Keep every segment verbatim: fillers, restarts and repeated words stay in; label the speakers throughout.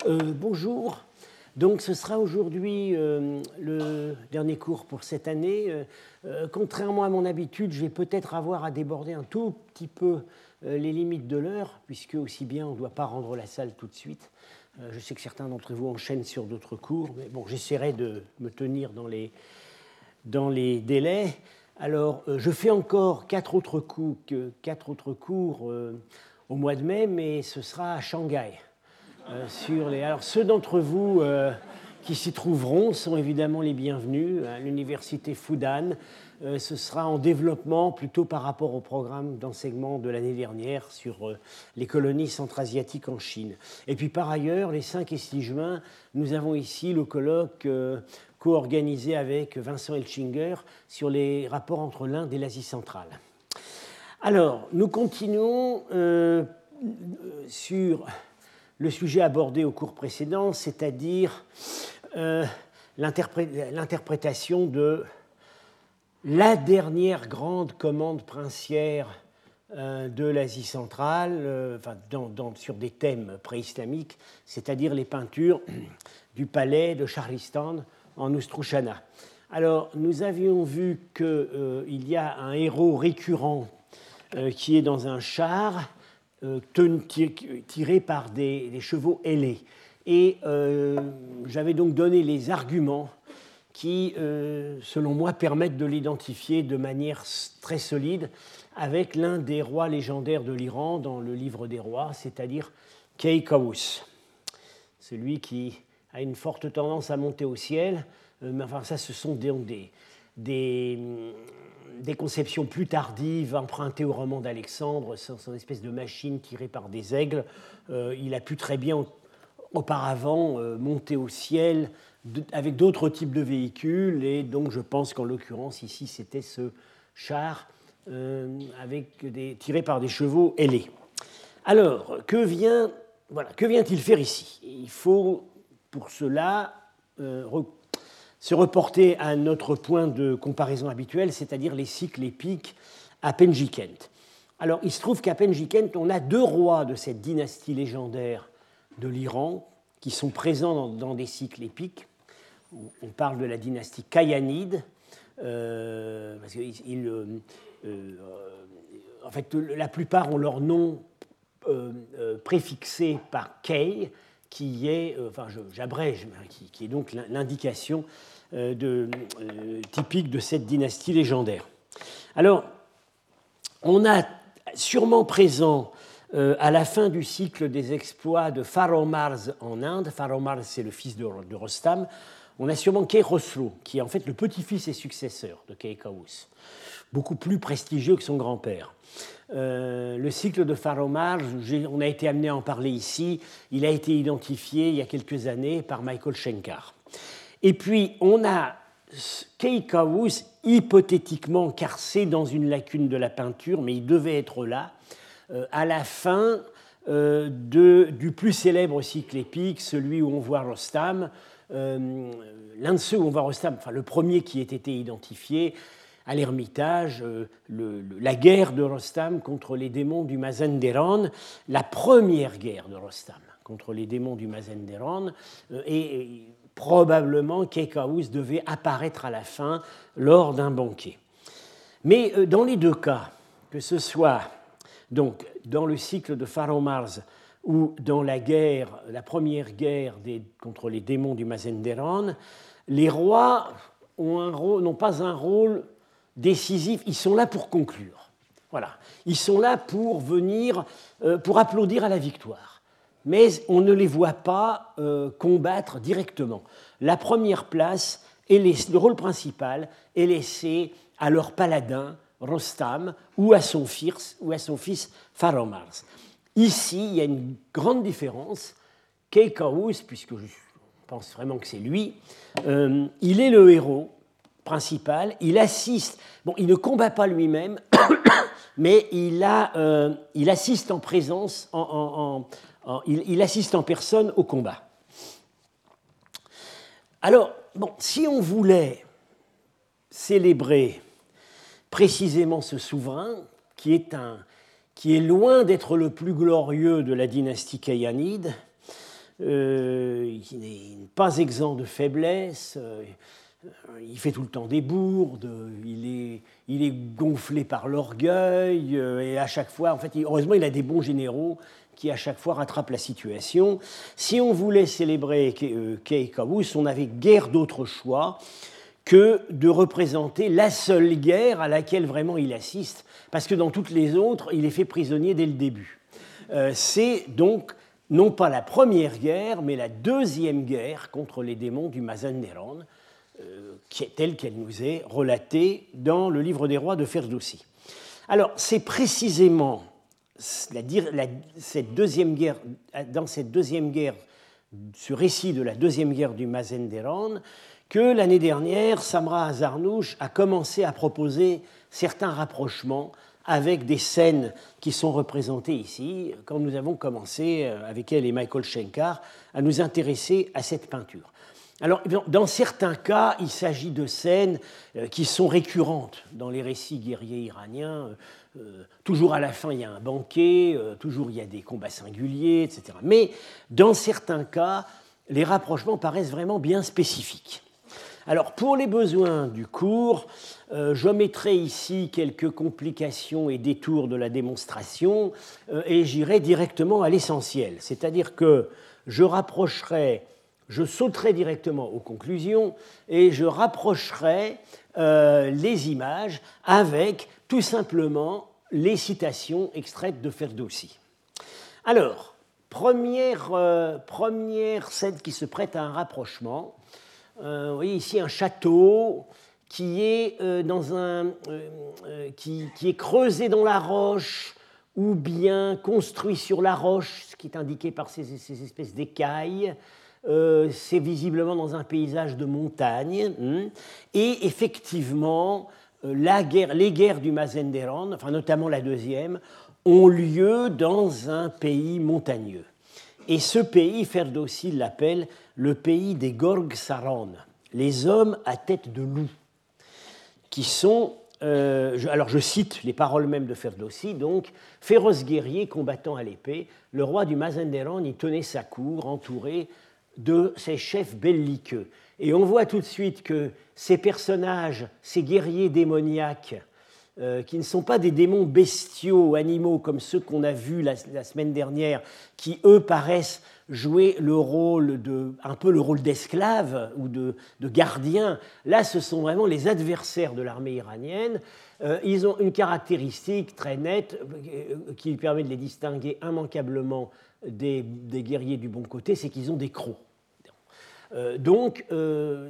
Speaker 1: Euh, bonjour. Donc ce sera aujourd'hui euh, le dernier cours pour cette année. Euh, euh, contrairement à mon habitude, je vais peut-être avoir à déborder un tout petit peu euh, les limites de l'heure, puisque aussi bien on ne doit pas rendre la salle tout de suite. Euh, je sais que certains d'entre vous enchaînent sur d'autres cours, mais bon, j'essaierai de me tenir dans les, dans les délais. Alors, euh, je fais encore quatre autres cours, quatre autres cours euh, au mois de mai, mais ce sera à Shanghai. Euh, sur les... Alors, ceux d'entre vous euh, qui s'y trouveront sont évidemment les bienvenus à l'université Fudan. Euh, ce sera en développement plutôt par rapport au programme d'enseignement de l'année dernière sur euh, les colonies centra-asiatiques en Chine. Et puis par ailleurs, les cinq et six juin, nous avons ici le colloque euh, co-organisé avec Vincent Elchinger sur les rapports entre l'Inde et l'Asie centrale. Alors, nous continuons euh, sur le sujet abordé au cours précédent, c'est-à-dire euh, l'interpré- l'interprétation de la dernière grande commande princière euh, de l'Asie centrale, euh, enfin, dans, dans, sur des thèmes pré-islamiques, c'est-à-dire les peintures du palais de Shahristan en Oustrouchana. Alors, nous avions vu qu'il euh, y a un héros récurrent euh, qui est dans un char, tiré par des, des chevaux ailés. Et euh, j'avais donc donné les arguments qui, euh, selon moi, permettent de l'identifier de manière très solide avec l'un des rois légendaires de l'Iran dans le livre des rois, c'est-à-dire Keikawus, celui qui a une forte tendance à monter au ciel. Euh, mais enfin, ça, ce sont des... des, des des conceptions plus tardives empruntées au roman d'Alexandre, son, son espèce de machine tirée par des aigles. Euh, il a pu très bien auparavant euh, monter au ciel de, avec d'autres types de véhicules, et donc je pense qu'en l'occurrence ici c'était ce char euh, avec des, tiré par des chevaux ailés. Alors, que, vient, voilà, que vient-il faire ici? Il faut pour cela euh, se reporter à notre point de comparaison habituel, c'est-à-dire les cycles épiques à Penjikent. Alors, il se trouve qu'à Penjikent, on a deux rois de cette dynastie légendaire de l'Iran qui sont présents dans, dans des cycles épiques. On parle de la dynastie Kayanide, euh, parce qu'ils, euh, euh, en fait, la plupart ont leur nom euh, euh, préfixé par Kay, qui est, euh, enfin, j'abrège, qui, qui est donc l'indication euh, de, euh, typique de cette dynastie légendaire. Alors, on a sûrement présent euh, à la fin du cycle des exploits de Faromars en Inde, Faromars c'est le fils de, de Rostam, on a sûrement Khosrow, qui est en fait le petit-fils et successeur de Keikawus, beaucoup plus prestigieux que son grand-père. Euh, le cycle de Faromars, on a été amené à en parler ici, il a été identifié il y a quelques années par Michael Schenkar. Et puis on a Keikawus hypothétiquement, car c'est dans une lacune de la peinture, mais il devait être là, euh, à la fin euh, de, du plus célèbre cycle épique, celui où on voit Rostam, euh, l'un de ceux où on voit Rostam, enfin le premier qui ait été identifié, à l'Ermitage, euh, le, le, la guerre de Rostam contre les démons du Mazanderan, la première guerre de Rostam contre les démons du Mazanderan, euh, et, et probablement Keikawus devait apparaître à la fin lors d'un banquet. Mais euh, dans les deux cas, que ce soit donc dans le cycle de Faromars ou dans la guerre, la première guerre des, contre les démons du Mazanderan, les rois ont un rôle, n'ont pas un rôle décisifs, ils sont là pour conclure. Voilà. Ils sont là pour venir, euh, pour applaudir à la victoire. Mais on ne les voit pas euh, combattre directement. La première place, est laissée, le rôle principal est laissé à leur paladin, Rostam, ou à son fils, ou à son fils Faromars. Ici, il y a une grande différence. Keikawus, puisque je pense vraiment que c'est lui, euh, il est le héros principal, il assiste, bon, il ne combat pas lui-même, mais il, a, euh, il assiste en présence, en, en, en, il, il assiste en personne au combat. Alors, bon, si on voulait célébrer précisément ce souverain, qui est, un, qui est loin d'être le plus glorieux de la dynastie Kayanide, euh, il n'est pas exempt de faiblesse, euh, il fait tout le temps des bourdes, il est, il est gonflé par l'orgueil, euh, et à chaque fois, en fait, il, heureusement, il a des bons généraux qui à chaque fois rattrapent la situation. Si on voulait célébrer Kay Kâwus, on n'avait guère d'autre choix que de représenter la seule guerre à laquelle vraiment il assiste, parce que dans toutes les autres, il est fait prisonnier dès le début. Euh, c'est donc non pas la première guerre, mais la deuxième guerre contre les démons du Mazanderan, euh, telle qu'elle nous est relatée dans le livre des rois de Ferdowsi. Alors, c'est précisément la, la, cette deuxième guerre, dans cette deuxième guerre, ce récit de la deuxième guerre du Mazanderan, que l'année dernière, Samra Zarnouch a commencé à proposer certains rapprochements avec des scènes qui sont représentées ici, quand nous avons commencé, avec elle et Michael Schenkar, à nous intéresser à cette peinture. Alors, dans certains cas, il s'agit de scènes qui sont récurrentes dans les récits guerriers iraniens. Euh, toujours à la fin, il y a un banquet, euh, toujours il y a des combats singuliers, et cetera. Mais dans certains cas, les rapprochements paraissent vraiment bien spécifiques. Alors, pour les besoins du cours, euh, je mettrai ici quelques complications et détours de la démonstration euh, et j'irai directement à l'essentiel. C'est-à-dire que je rapprocherai, je sauterai directement aux conclusions et je rapprocherai euh, les images avec tout simplement les citations extraites de Ferdowsi. Alors, première, euh, première scène qui se prête à un rapprochement. Euh, vous voyez ici un château qui est, euh, dans un, euh, euh, qui, qui est creusé dans la roche ou bien construit sur la roche, ce qui est indiqué par ces, ces espèces d'écailles. Euh, c'est visiblement dans un paysage de montagne. Hein, et effectivement, euh, la guerre, les guerres du Mazanderan, enfin notamment la deuxième, ont lieu dans un pays montagneux. Et ce pays, Ferdowsi l'appelle le pays des Gorg-Saran, les hommes à tête de loup, qui sont, euh, je, alors je cite les paroles mêmes de Ferdowsi, donc, féroce guerrier combattant à l'épée, le roi du Mazanderan y tenait sa cour, entouré de ses chefs belliqueux. Et on voit tout de suite que ces personnages, ces guerriers démoniaques, Euh, qui ne sont pas des démons bestiaux, animaux, comme ceux qu'on a vus la, la semaine dernière, qui, eux, paraissent jouer le rôle de, un peu le rôle d'esclaves ou de, de gardiens. Là, ce sont vraiment les adversaires de l'armée iranienne. Euh, ils ont une caractéristique très nette euh, qui permet de les distinguer immanquablement des, des guerriers du bon côté, c'est qu'ils ont des crocs. Euh, donc, euh,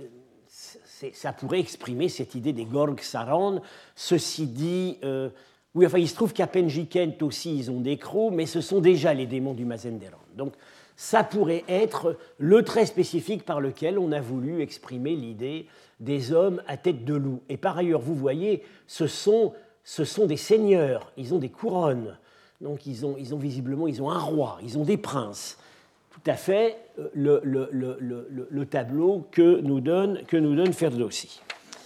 Speaker 1: ça pourrait exprimer cette idée des Gorg-Saran. Ceci dit, euh, oui, enfin, il se trouve qu'à Penjikent aussi, ils ont des crocs, mais ce sont déjà les démons du Mazanderan. Donc, ça pourrait être le trait spécifique par lequel on a voulu exprimer l'idée des hommes à tête de loup. Et par ailleurs, vous voyez, ce sont, ce sont des seigneurs, ils ont des couronnes. Donc, ils ont, ils ont visiblement, ils ont un roi, ils ont des princes. Tout à fait le, le, le, le, le tableau que nous donne, que nous donne Ferdowsi.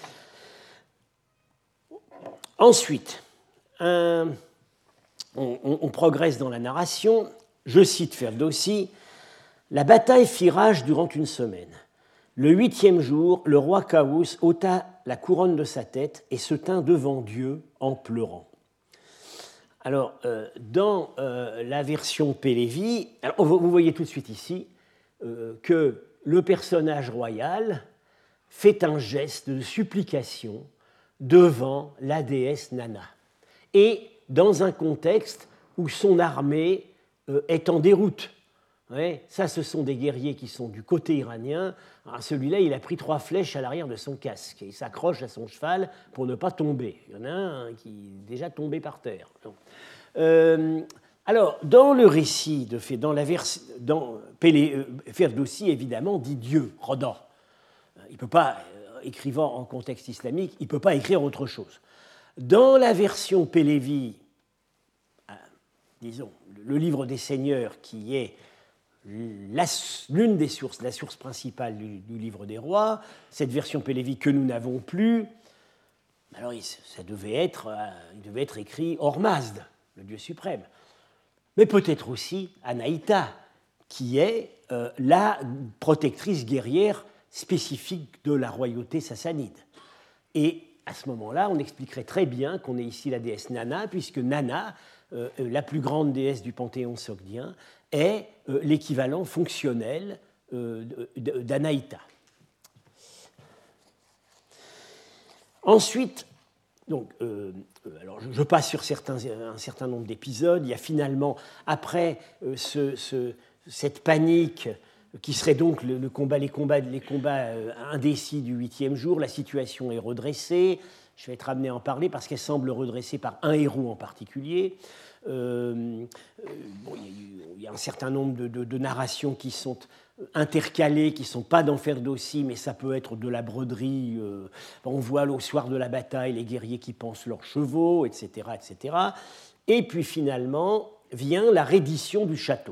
Speaker 1: Ensuite, un, on, on progresse dans la narration. Je cite Ferdowsi. La bataille fit rage durant une semaine. Le huitième jour, le roi Kâwus ôta la couronne de sa tête et se tint devant Dieu en pleurant. Alors, euh, dans euh, la version Pélévi, alors, vous voyez tout de suite ici euh, que le personnage royal fait un geste de supplication devant la déesse Nana. Et dans un contexte où son armée euh, est en déroute. Ouais, ça, ce sont des guerriers qui sont du côté iranien. Alors, celui-là, il a pris trois flèches à l'arrière de son casque et il s'accroche à son cheval pour ne pas tomber. Il y en a un qui est déjà tombé par terre. Euh, alors, dans le récit de fait, dans la version, dans Pélé, euh, Ferdowsi, évidemment, dit Dieu, Roda. Il ne peut pas, euh, écrivant en contexte islamique, il ne peut pas écrire autre chose. Dans la version Pélévi, euh, disons, le livre des Seigneurs, qui est La, l'une des sources, la source principale du, du livre des rois, cette version Pélévi que nous n'avons plus, alors ça devait être, il devait être écrit Ormazd, le dieu suprême, mais peut-être aussi Anaïta, qui est euh, la protectrice guerrière spécifique de la royauté sassanide. Et à ce moment-là, on expliquerait très bien qu'on ait ici la déesse Nana, puisque Nana, euh, la plus grande déesse du panthéon sogdien, est euh, l'équivalent fonctionnel euh, d'Anaïta. Ensuite, donc, euh, alors je passe sur certains, un certain nombre d'épisodes. Il y a finalement, après euh, ce, ce, cette panique qui serait donc le, le combat, les combats, les combats euh, indécis du huitième jour, la situation est redressée. Je vais être amené à en parler parce qu'elle semble redressée par un héros en particulier. Euh, euh, bon, il, y a eu, il y a un certain nombre de, de, de narrations qui sont intercalées, qui ne sont pas d'Enferdowsi, mais ça peut être de la broderie. Euh, on voit au soir de la bataille les guerriers qui pansent leurs chevaux, et cetera, et cetera. Et puis finalement vient la reddition du château.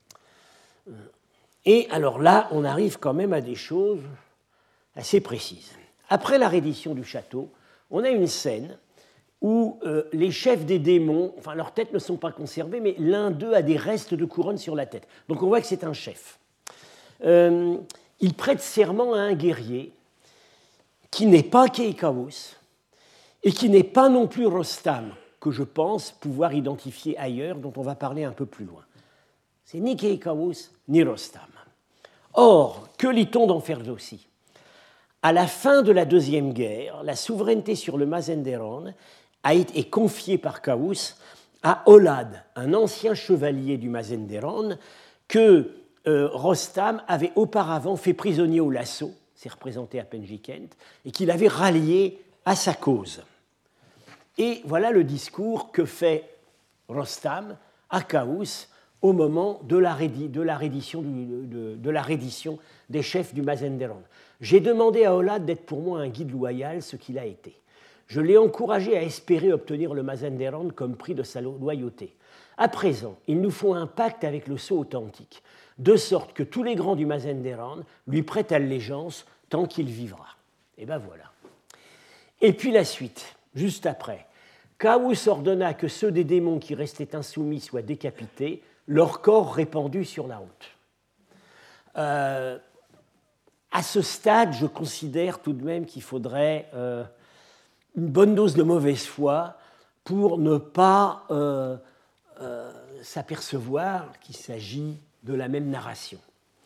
Speaker 1: Et alors là, on arrive quand même à des choses assez précises. Après la reddition du château, on a une scène où euh, les chefs des démons, enfin leurs têtes ne sont pas conservées, mais l'un d'eux a des restes de couronne sur la tête. Donc on voit que c'est un chef. Euh, il prête serment à un guerrier qui n'est pas Keikawus et qui n'est pas non plus Rostam, que je pense pouvoir identifier ailleurs, dont on va parler un peu plus loin. C'est ni Keikawus ni Rostam. Or, que lit-on d'Enferdowsi ? À la fin de la Deuxième Guerre, la souveraineté sur le Mazanderan a été confiée par Kawus à Olad, un ancien chevalier du Mazanderan que euh, Rostam avait auparavant fait prisonnier au lasso, c'est représenté à Penjikent, et qu'il avait rallié à sa cause. Et voilà le discours que fait Rostam à Kawus au moment de la, rédi- de, la reddition du, de, de la reddition des chefs du Mazanderan. J'ai demandé à Olad d'être pour moi un guide loyal, ce qu'il a été. Je l'ai encouragé à espérer obtenir le Mazanderan comme prix de sa loyauté. À présent, il nous faut un pacte avec le sceau authentique, de sorte que tous les grands du Mazanderan lui prêtent allégeance tant qu'il vivra. Et ben voilà. Et puis la suite, juste après. Kawus ordonna que ceux des démons qui restaient insoumis soient décapités, leur corps répandu sur la route. Euh, à ce stade, je considère tout de même qu'il faudrait euh, une bonne dose de mauvaise foi pour ne pas euh, euh, s'apercevoir qu'il s'agit de la même narration.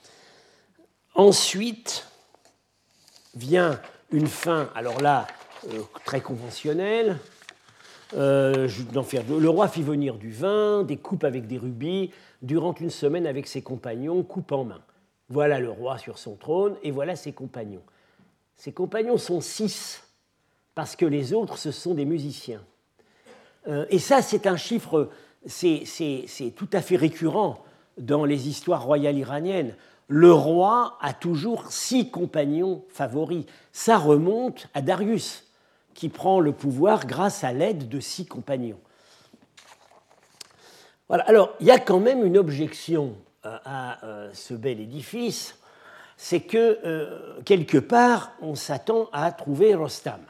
Speaker 1: Ensuite vient une fin, alors là, euh, très conventionnelle. Euh, le roi fit venir du vin, des coupes avec des rubis, durant une semaine avec ses compagnons, coupe en main. Voilà le roi sur son trône, et voilà ses compagnons. Ses compagnons sont six, parce que les autres, ce sont des musiciens. Euh, et ça, c'est un chiffre, c'est, c'est, c'est tout à fait récurrent dans les histoires royales iraniennes. Le roi a toujours six compagnons favoris. Ça remonte à Darius, qui prend le pouvoir grâce à l'aide de six compagnons. Voilà. Alors, il y a quand même une objection à, à ce bel édifice, c'est que, euh, quelque part, on s'attend à trouver Rostam.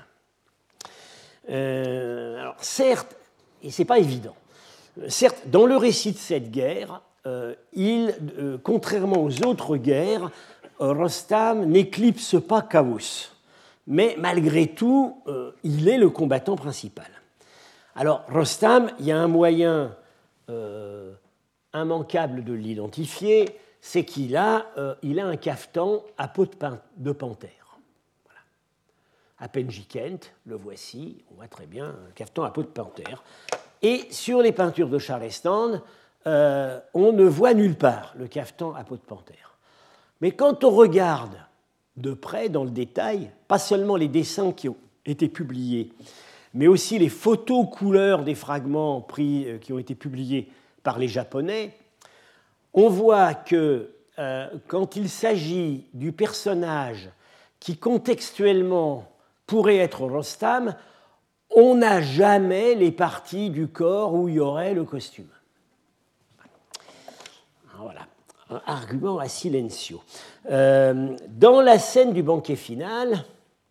Speaker 1: Euh, alors, certes, et ce n'est pas évident, certes, dans le récit de cette guerre, euh, il, euh, contrairement aux autres guerres, Rostam n'éclipse pas Kawus. Mais malgré tout, euh, il est le combattant principal. Alors, Rostam, il y a un moyen euh, immanquable de l'identifier, c'est qu'il a, euh, il a un cafetan à peau de, pan- de panthère. Voilà. À Penjikent, le voici, on voit très bien, un cafetan à peau de panthère. Et sur les peintures de Charleston, euh, on ne voit nulle part le cafetan à peau de panthère. Mais quand on regarde de près, dans le détail, pas seulement les dessins qui ont été publiés, mais aussi les photos couleurs des fragments pris, qui ont été publiés par les Japonais, on voit que euh, quand il s'agit du personnage qui contextuellement pourrait être Rostam, on n'a jamais les parties du corps où il y aurait le costume. Voilà. Un argument à silencio. Euh, dans la scène du banquet final,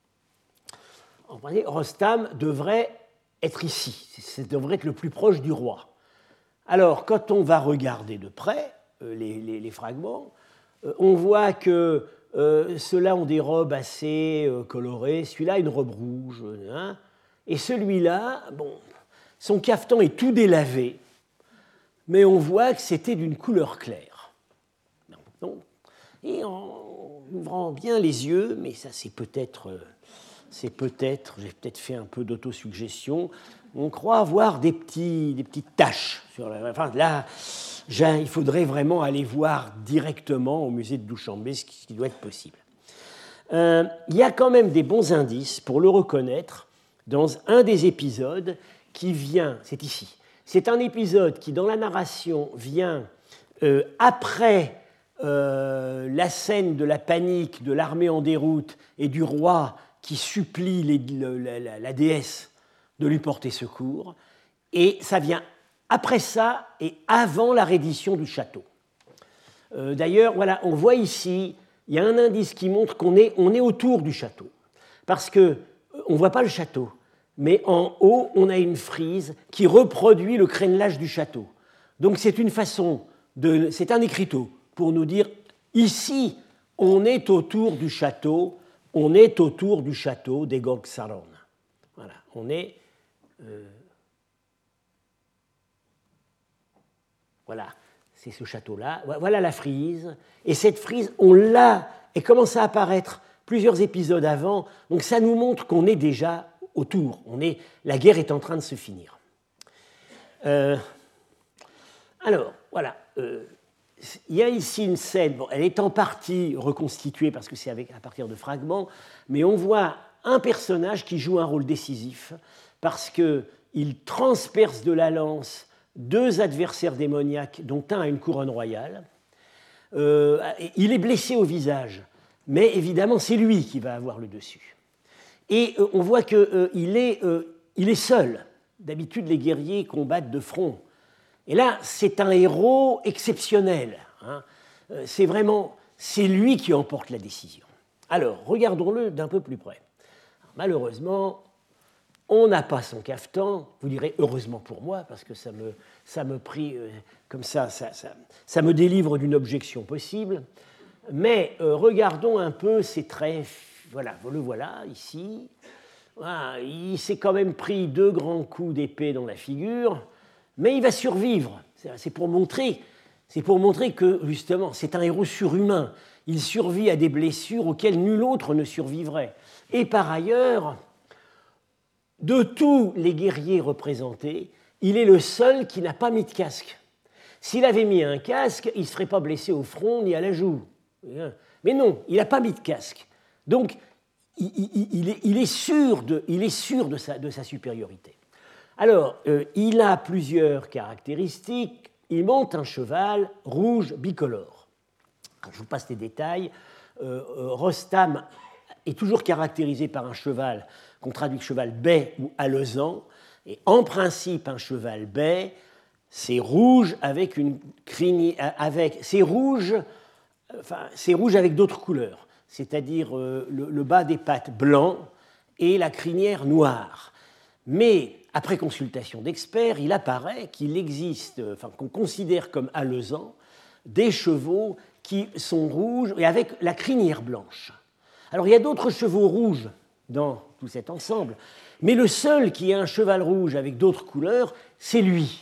Speaker 1: Rostam devrait être ici, ça devrait être le plus proche du roi. Alors, quand on va regarder de près euh, les, les, les fragments, euh, on voit que euh, ceux-là ont des robes assez euh, colorées, celui-là a une robe rouge, hein, et celui-là, bon, son cafetan est tout délavé, mais on voit que c'était d'une couleur claire. Non, non. Et en ouvrant bien les yeux, mais ça c'est peut-être, c'est peut-être, j'ai peut-être fait un peu d'autosuggestion, on croit voir des, petits, des petites taches sur la. Enfin, là, il faudrait vraiment aller voir directement au musée de Douchambé, ce qui doit être possible. Euh, il y a quand même des bons indices pour le reconnaître dans un des épisodes qui vient, c'est ici. C'est un épisode qui, dans la narration, vient euh, après euh, la scène de la panique de l'armée en déroute et du roi qui supplie les, le, la, la, la déesse de lui porter secours. Et ça vient après ça et avant la reddition du château. Euh, d'ailleurs, voilà, on voit ici, il y a un indice qui montre qu'on est, on est autour du château. Parce qu'on ne voit pas le château, mais en haut, on a une frise qui reproduit le crénelage du château. Donc c'est une façon, de, c'est un écriteau pour nous dire, ici, on est autour du château, on est autour du château des Gogsaron. Voilà, on est... Euh, voilà, c'est ce château-là. Voilà la frise. Et cette frise, on l'a, elle commence à apparaître plusieurs épisodes avant, donc ça nous montre qu'on est déjà autour. On est, la guerre est en train de se finir. Euh, alors, voilà. Euh, il y a ici une scène, bon, elle est en partie reconstituée parce que c'est avec, à partir de fragments, mais on voit un personnage qui joue un rôle décisif parce qu'il transperce de la lance deux adversaires démoniaques, dont un a une couronne royale. Euh, il est blessé au visage, mais évidemment, c'est lui qui va avoir le dessus. Et euh, on voit qu'il euh, est, euh, il est seul. D'habitude, les guerriers combattent de front. Et là, c'est un héros exceptionnel. Hein. Euh, c'est vraiment, c'est lui qui emporte la décision. Alors, regardons-le d'un peu plus près. Alors, malheureusement, on n'a pas son cafetan. Vous direz heureusement pour moi, parce que ça me, ça me prie euh, comme ça, ça, ça, ça me délivre d'une objection possible. Mais euh, regardons un peu ces traits. Voilà, le voilà ici. Voilà, il s'est quand même pris deux grands coups d'épée dans la figure, mais il va survivre. C'est pour montrer, c'est pour montrer que justement, c'est un héros surhumain. Il survit à des blessures auxquelles nul autre ne survivrait. Et par ailleurs, de tous les guerriers représentés, il est le seul qui n'a pas mis de casque. S'il avait mis un casque, il ne serait pas blessé au front ni à la joue. Mais non, il n'a pas mis de casque. Donc, il, il, il, est, il est sûr de, il est sûr de, sa, de sa supériorité. Alors, euh, il a plusieurs caractéristiques. Il monte un cheval rouge bicolore. Alors, je vous passe les détails. Euh, euh, Rostam est toujours caractérisé par un cheval qu'on traduit cheval bai ou alezan. Et en principe, un cheval bai, c'est rouge avec une crinière, avec, c'est rouge, enfin, c'est rouge avec d'autres couleurs, c'est-à-dire euh, le, le bas des pattes blanc et la crinière noire. Mais après consultation d'experts, il apparaît qu'il existe, enfin qu'on considère comme alezans, des chevaux qui sont rouges et avec la crinière blanche. Alors il y a d'autres chevaux rouges dans tout cet ensemble, mais le seul qui a un cheval rouge avec d'autres couleurs, c'est lui.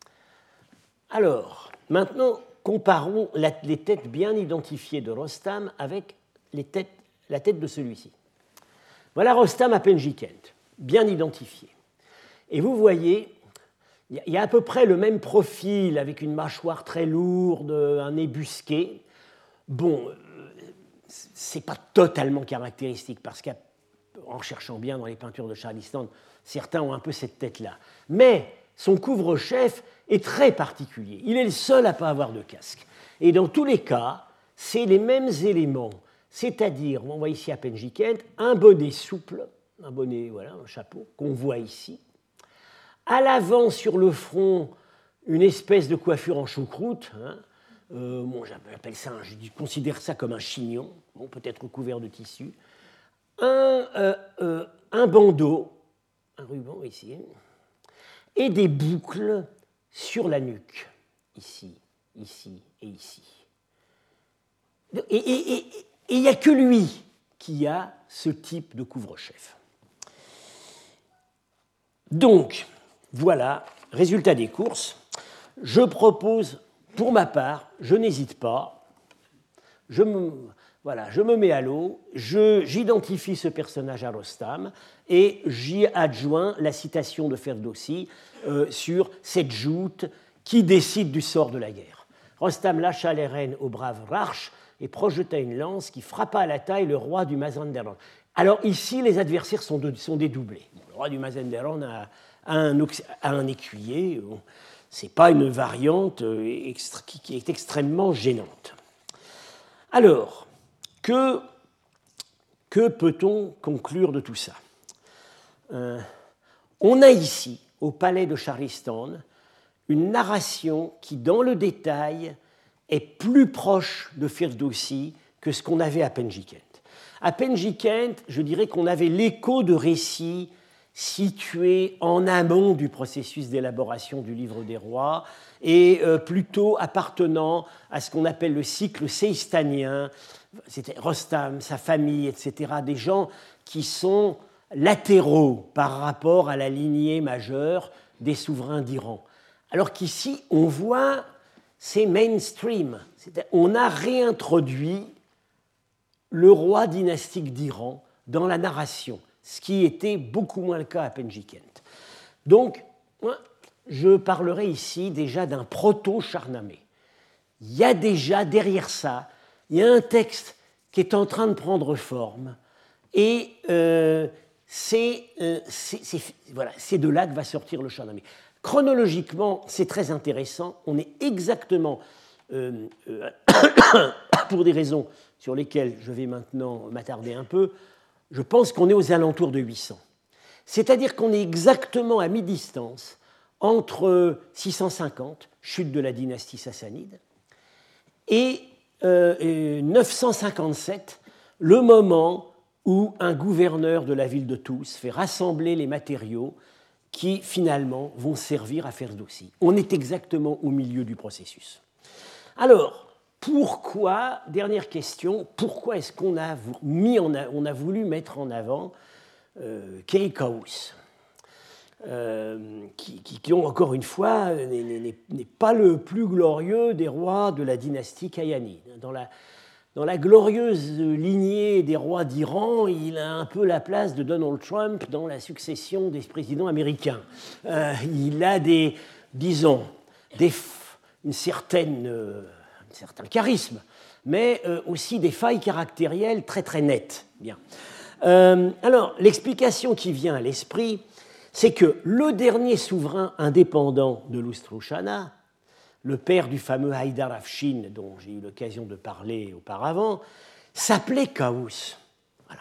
Speaker 1: Alors, maintenant, comparons la, les têtes bien identifiées de Rostam avec les têtes, la tête de celui-ci. Voilà Rostam à Penjikent, bien identifié. Et vous voyez, il y a à peu près le même profil, avec une mâchoire très lourde, un nez busqué. Bon, ce n'est pas totalement caractéristique, parce qu'en cherchant bien dans les peintures de Charlistan, certains ont un peu cette tête-là. Mais son couvre-chef est très particulier. Il est le seul à ne pas avoir de casque. Et dans tous les cas, c'est les mêmes éléments. C'est-à-dire, on voit ici à Penjikent, un bonnet souple, un bonnet, voilà, un chapeau, qu'on voit ici. À l'avant, sur le front, une espèce de coiffure en choucroute. Hein. Euh, bon, j'appelle ça, un, je considère ça comme un chignon, bon, peut-être recouvert de tissu. Un, euh, euh, un bandeau, un ruban ici, et des boucles sur la nuque, ici, ici et ici. Et il n'y a que lui qui a ce type de couvre-chef. Donc, voilà, résultat des courses. Je propose, pour ma part, je n'hésite pas, je me, voilà, je me mets à l'eau, j'identifie ce personnage à Rostam et j'y adjoins la citation de Ferdowsi euh, sur cette joute qui décide du sort de la guerre. Rostam lâcha les rênes au brave Raksh et projeta une lance qui frappa à la taille le roi du Mazandaran. Alors ici, les adversaires sont, de, sont dédoublés. Le roi du Mazandaran a, a, un, a un écuyer. Ce n'est pas une variante extra, qui est extrêmement gênante. Alors, que, que peut-on conclure de tout ça? euh, On a ici, au palais de Charistan, une narration qui, dans le détail, est plus proche de Ferdowsi que ce qu'on avait à Penjikent. À Penjikent, je dirais qu'on avait l'écho de récits situés en amont du processus d'élaboration du livre des rois et euh, plutôt appartenant à ce qu'on appelle le cycle seistanien, c'était Rostam, sa famille, et cetera, des gens qui sont latéraux par rapport à la lignée majeure des souverains d'Iran. Alors qu'ici, on voit, c'est mainstream, on a réintroduit le roi dynastique d'Iran dans la narration, ce qui était beaucoup moins le cas à Penjikent. Donc, je parlerai ici déjà d'un proto-Shahnameh. Il y a déjà derrière ça, il y a un texte qui est en train de prendre forme, et euh, c'est euh, voilà, de là que va sortir le Shahnameh. Chronologiquement, c'est très intéressant, on est exactement, euh, euh, pour des raisons sur lesquelles je vais maintenant m'attarder un peu, je pense qu'on est aux alentours de huit cents. C'est-à-dire qu'on est exactement à mi-distance entre six cent cinquante, chute de la dynastie sassanide, et, euh, et neuf cent cinquante-sept, le moment où un gouverneur de la ville de Tous fait rassembler les matériaux qui, finalement, vont servir à Ferdowsi. On est exactement au milieu du processus. Alors, pourquoi, dernière question, pourquoi est-ce qu'on a, mis en a, on a voulu mettre en avant euh, Keikawus, euh, qui, qui, qui, encore une fois, n'est pas le plus glorieux des rois de la dynastie Kayani. Dans la, dans la glorieuse lignée des rois d'Iran, il a un peu la place de Donald Trump dans la succession des présidents américains. Euh, il a des, disons, des, une certaine... Euh, un certain charisme, mais euh, aussi des failles caractérielles très très nettes. Bien. Euh, alors, l'explication qui vient à l'esprit, c'est que le dernier souverain indépendant de l'Oustrouchana, le père du fameux Haïdar Afshin, dont j'ai eu l'occasion de parler auparavant, s'appelait Kaous. Voilà.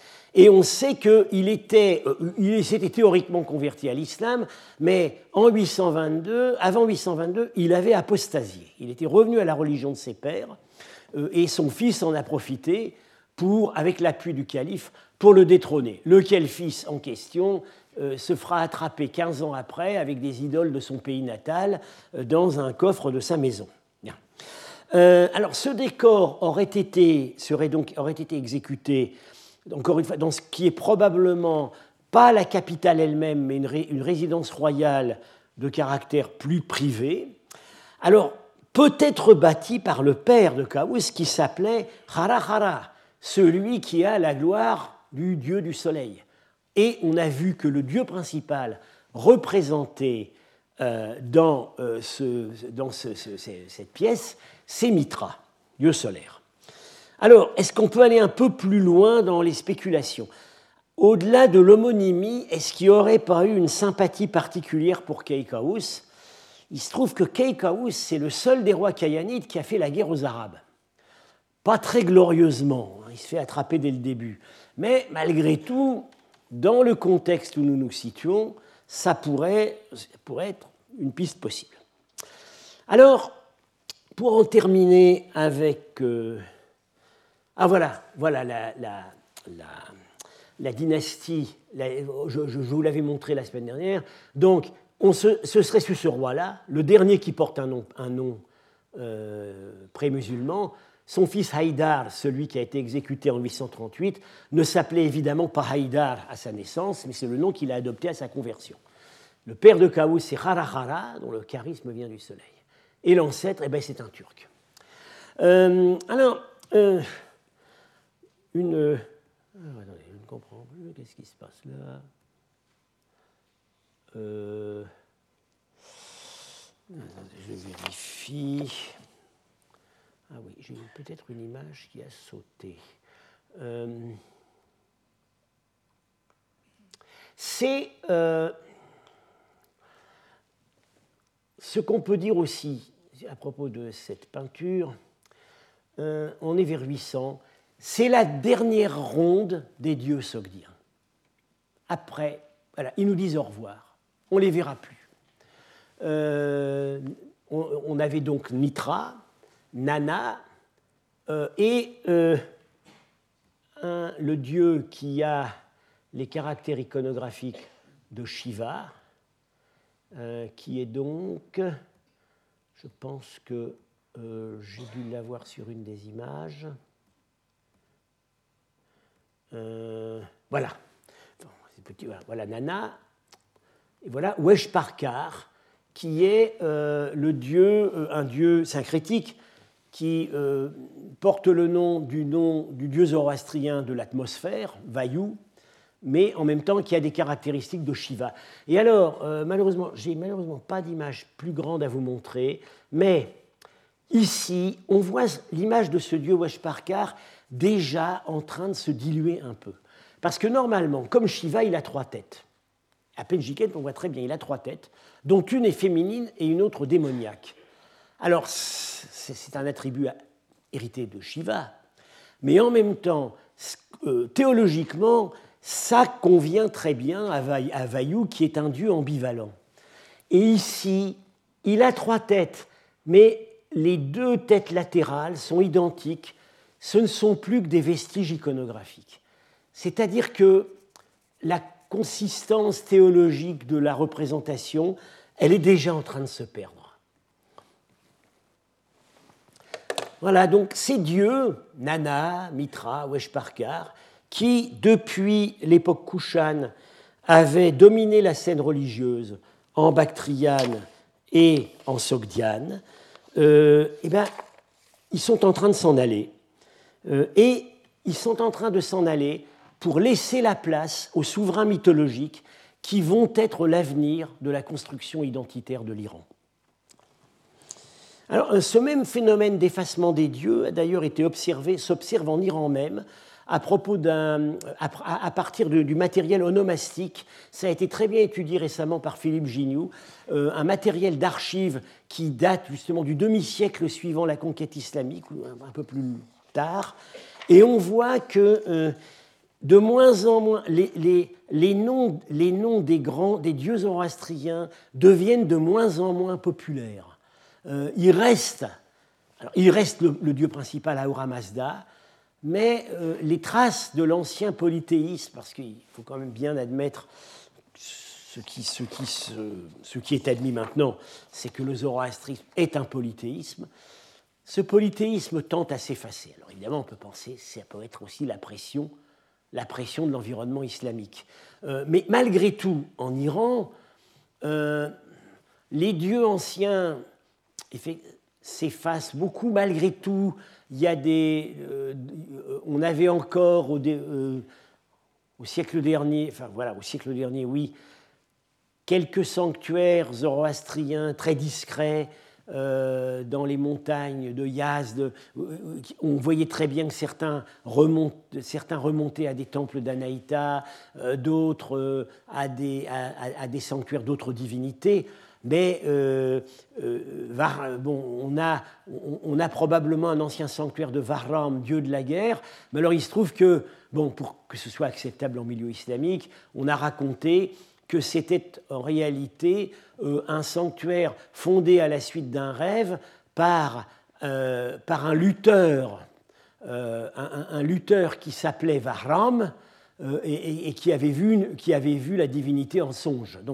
Speaker 1: Et on sait qu'il était, euh, il s'était théoriquement converti à l'islam, mais en huit cent vingt-deux, avant huit cent vingt-deux, il avait apostasié. Il était revenu à la religion de ses pères, euh, et son fils en a profité pour, avec l'appui du calife, pour le détrôner. Lequel fils en question euh, se fera attraper quinze ans après avec des idoles de son pays natal euh, dans un coffre de sa maison. Bien. Euh, alors, ce décor aurait été, serait donc, aurait été exécuté encore une fois, dans ce qui est probablement pas la capitale elle-même, mais une, ré, une résidence royale de caractère plus privé, alors peut-être bâti par le père de Kaous qui s'appelait Harahara, celui qui a la gloire du dieu du soleil. Et on a vu que le dieu principal représenté euh, dans, euh, ce, dans ce, ce, cette pièce, c'est Mitra, dieu solaire. Alors, est-ce qu'on peut aller un peu plus loin dans les spéculations? Au-delà de l'homonymie, est-ce qu'il n'y aurait pas eu une sympathie particulière pour Keikawus? Il se trouve que Keikawus, c'est le seul des rois kayanides qui a fait la guerre aux Arabes. Pas très glorieusement, il se fait attraper dès le début. Mais malgré tout, dans le contexte où nous nous situons, ça pourrait, ça pourrait être une piste possible. Alors, pour en terminer avec... Euh, Ah voilà, voilà la, la, la, la dynastie, la, je, je vous l'avais montré la semaine dernière, donc on se, ce serait sur ce roi-là, le dernier qui porte un nom, un nom euh, pré-musulman, son fils Haïdar, celui qui a été exécuté en huit cent trente-huit, ne s'appelait évidemment pas Haïdar à sa naissance, mais c'est le nom qu'il a adopté à sa conversion. Le père de Kavus, c'est Harahara, dont le charisme vient du soleil. Et l'ancêtre, eh ben, c'est un Turc. Euh, alors, euh, une... Euh, ah, attendez, je ne comprends plus. Qu'est-ce qui se passe là euh, attendez, je vérifie. Ah oui, j'ai peut-être une image qui a sauté. Euh, c'est euh, ce qu'on peut dire aussi à propos de cette peinture. Euh, on est vers huit cents. C'est la dernière ronde des dieux sogdiens. Après, voilà, ils nous disent au revoir. On ne les verra plus. Euh, on, on avait donc Mitra, Nana, euh, et euh, un, le dieu qui a les caractères iconographiques de Shiva, euh, qui est donc, je pense que euh, j'ai dû l'avoir sur une des images. Euh, voilà. Enfin, c'est petit, voilà, voilà Nana, et voilà Weshparkar, qui est euh, le dieu, euh, un dieu syncrétique, qui euh, porte le nom du, nom du dieu zoroastrien de l'atmosphère, Vayu, mais en même temps qui a des caractéristiques de Shiva. Et alors, euh, malheureusement, j'ai malheureusement pas d'image plus grande à vous montrer, mais ici, on voit l'image de ce dieu Weshparkar déjà en train de se diluer un peu. Parce que normalement, comme Shiva, il a trois têtes. À Penjiken, on voit très bien, il a trois têtes, dont une est féminine et une autre démoniaque. Alors, c'est un attribut hérité de Shiva, mais en même temps, euh, théologiquement, ça convient très bien à Vayu, qui est un dieu ambivalent. Et ici, il a trois têtes, mais les deux têtes latérales sont identiques. Ce ne sont plus que des vestiges iconographiques. C'est-à-dire que la consistance théologique de la représentation, elle est déjà en train de se perdre. Voilà, donc ces dieux, Nana, Mitra, Weshparkar, qui, depuis l'époque Kushan, avaient dominé la scène religieuse en Bactriane et en Sogdiane, euh, eh ben, ils sont en train de s'en aller. Euh, et ils sont en train de s'en aller pour laisser la place aux souverains mythologiques qui vont être l'avenir de la construction identitaire de l'Iran. Alors, ce même phénomène d'effacement des dieux a d'ailleurs été observé, s'observe en Iran même, à, propos d'un, à, à partir de, du matériel onomastique. Ça a été très bien étudié récemment par Philippe Gignoux, euh, un matériel d'archives qui date justement du demi-siècle suivant la conquête islamique, ou un, un peu plus tard, et on voit que euh, de moins en moins, les, les, les, noms, les noms des grands, des dieux zoroastriens deviennent de moins en moins populaires. Euh, il reste, alors, il reste le, le dieu principal Ahura Mazda, mais euh, les traces de l'ancien polythéisme, parce qu'il faut quand même bien admettre ce qui, ce qui, ce, ce qui est admis maintenant, c'est que le zoroastrisme est un polythéisme. Ce polythéisme tend à s'effacer. Alors évidemment, on peut penser que ça peut être aussi la pression, la pression de l'environnement islamique. Euh, mais malgré tout, en Iran, euh, les dieux anciens s'effacent beaucoup. Malgré tout, il y a des, euh, on avait encore au, euh, au siècle dernier, enfin voilà, au siècle dernier, oui, quelques sanctuaires zoroastriens très discrets. Euh, dans les montagnes de Yazd, on voyait très bien que certains, remontent, certains remontaient à des temples d'Anaïta, euh, d'autres euh, à, des, à, à des sanctuaires d'autres divinités. Mais euh, euh, Var, bon, on, a, on, on a probablement un ancien sanctuaire de Varram, dieu de la guerre. Mais alors il se trouve que, bon, pour que ce soit acceptable en milieu islamique, on a raconté que c'était en réalité euh, un sanctuaire fondé à la suite d'un rêve par, euh, par un lutteur, euh, un, un lutteur qui s'appelait Varram euh, et, et qui, avait vu, qui avait vu la divinité en songe. Donc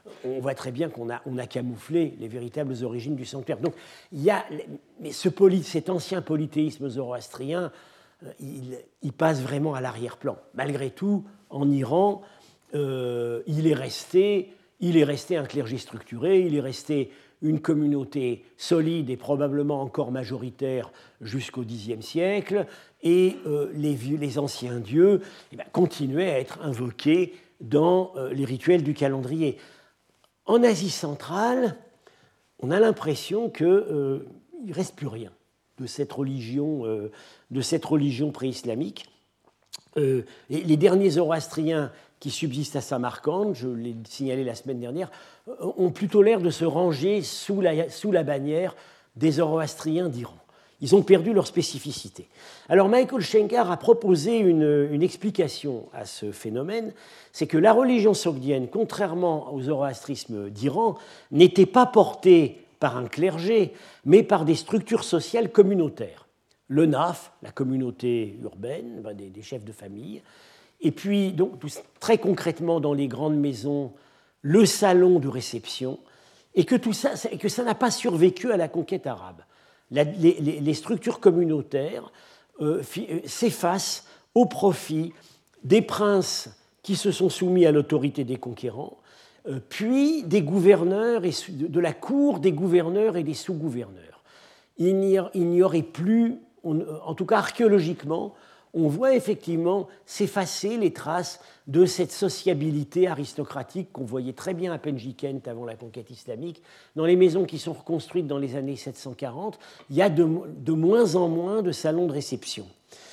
Speaker 1: on voit très bien qu'on a, on a camouflé les véritables origines du sanctuaire. Donc, il y a, mais ce poly, cet ancien polythéisme zoroastrien, il, il passe vraiment à l'arrière-plan. Malgré tout, en Iran, euh, il est resté, il est resté un clergé structuré, il est resté une communauté solide et probablement encore majoritaire jusqu'au Xe siècle, et euh, les, vieux, les anciens dieux eh bien, continuaient à être invoqués dans euh, les rituels du calendrier. En Asie centrale, on a l'impression qu'il euh, ne reste plus rien de cette religion, euh, de cette religion pré-islamique. Euh, les derniers zoroastriens qui subsistent à Samarcande, je l'ai signalé la semaine dernière, ont plutôt l'air de se ranger sous la, sous la bannière des zoroastriens d'Iran. Ils ont perdu leur spécificité. Alors Michael Schenker a proposé une, une explication à ce phénomène, c'est que la religion sogdienne, contrairement au zoroastrisme d'Iran, n'était pas portée par un clergé, mais par des structures sociales communautaires. Le naf, la communauté urbaine, des, des chefs de famille, et puis donc, très concrètement dans les grandes maisons, le salon de réception, et que tout ça, et que ça n'a pas survécu à la conquête arabe. La, les, les structures communautaires euh, s'effacent au profit des princes qui se sont soumis à l'autorité des conquérants, euh, puis des gouverneurs et de la cour des gouverneurs et des sous-gouverneurs. Il n'y aurait plus, on, en tout cas archéologiquement, on voit effectivement s'effacer les traces de cette sociabilité aristocratique qu'on voyait très bien à Penjikent avant la conquête islamique. Dans les maisons qui sont reconstruites dans les années sept cent quarante, il y a de, de moins en moins de salons de réception.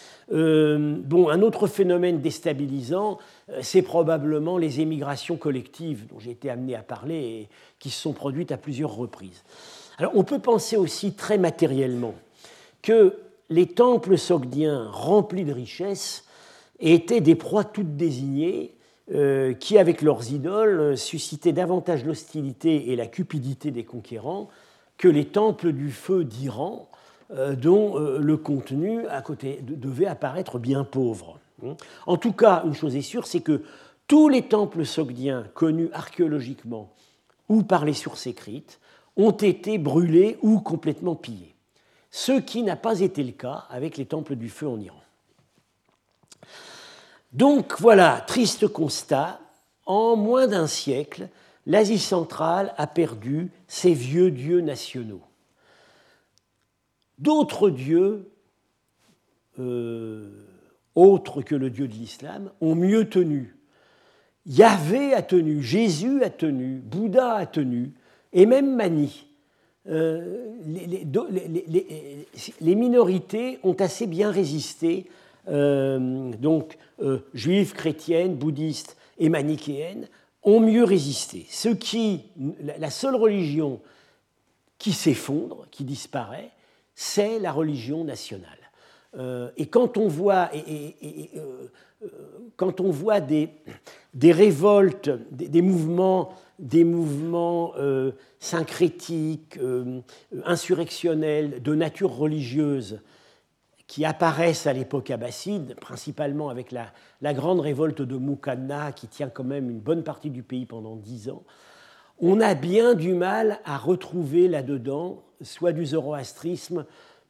Speaker 1: Euh, bon, un autre phénomène déstabilisant, c'est probablement les émigrations collectives dont j'ai été amené à parler et qui se sont produites à plusieurs reprises. Alors, on peut penser aussi très matériellement que les temples sogdiens remplis de richesses étaient des proies toutes désignées euh, qui, avec leurs idoles, suscitaient davantage l'hostilité et la cupidité des conquérants que les temples du feu d'Iran, euh, dont euh, le contenu à côté devait apparaître bien pauvre. En tout cas, une chose est sûre, c'est que tous les temples sogdiens connus archéologiquement ou par les sources écrites ont été brûlés ou complètement pillés. Ce qui n'a pas été le cas avec les temples du feu en Iran. Donc voilà, triste constat, en moins d'un siècle, l'Asie centrale a perdu ses vieux dieux nationaux. D'autres dieux, euh, autres que le dieu de l'islam, ont mieux tenu. Yahvé a tenu, Jésus a tenu, Bouddha a tenu, et même Mani. Euh, les, les, les, les, les minorités ont assez bien résisté, euh, donc euh, juives, chrétiennes, bouddhistes et manichéennes ont mieux résisté. Ce qui, la seule religion qui s'effondre, qui disparaît, c'est la religion nationale. Euh, et quand on voit, et, et, et, euh, quand on voit des, des révoltes, des, des mouvements des mouvements euh, syncrétiques, euh, insurrectionnels, de nature religieuse, qui apparaissent à l'époque abbasside, principalement avec la, la grande révolte de Moukanna, qui tient quand même une bonne partie du pays pendant dix ans, on a bien du mal à retrouver là-dedans soit du zoroastrisme,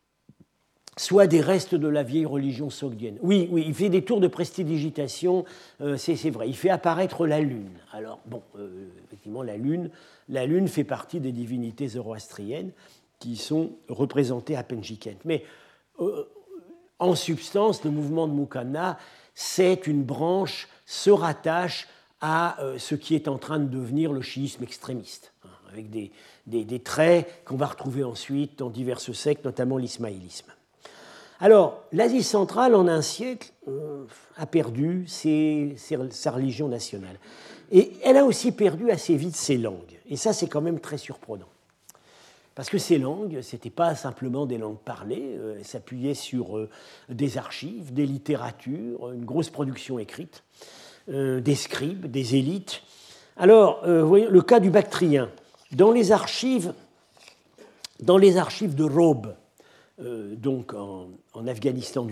Speaker 1: soit des restes de la vieille religion sogdienne. Oui, oui, il fait des tours de prestidigitation, euh, c'est, c'est vrai. Il fait apparaître la lune. Alors, bon, euh, effectivement, la lune, la lune fait partie des divinités zoroastriennes qui sont représentées à Penjikent. Mais euh, en substance, le mouvement de Moukanna, c'est une branche, se rattache à euh, ce qui est en train de devenir le chiisme extrémiste, hein, avec des, des, des traits qu'on va retrouver ensuite dans diverses sectes, notamment l'ismaélisme. Alors, l'Asie centrale, en un siècle, euh, a perdu ses, ses, sa religion nationale. Et elle a aussi perdu assez vite ses langues. Et ça, c'est quand même très surprenant. Parce que ces langues, ce n'étaient pas simplement des langues parlées, euh, elles s'appuyaient sur euh, des archives, des littératures, une grosse production écrite, euh, des scribes, des élites. Alors, euh, vous voyez, le cas du Bactrien. Dans les archives, dans les archives de Robe, Euh, donc en, en Afghanistan du Nord, où on a une, une série continue depuis le IIIe siècle, euh,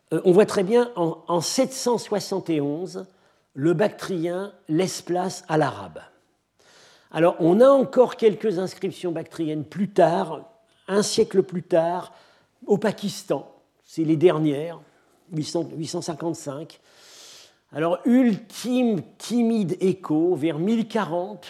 Speaker 1: euh, on voit très bien, en, en sept cent soixante et onze, le bactrien laisse place à l'arabe. Alors, on a encore quelques inscriptions bactriennes plus tard, un siècle plus tard, au Pakistan. C'est les dernières, huit cent cinquante-cinq. Alors, ultime timide écho, vers mille quarante,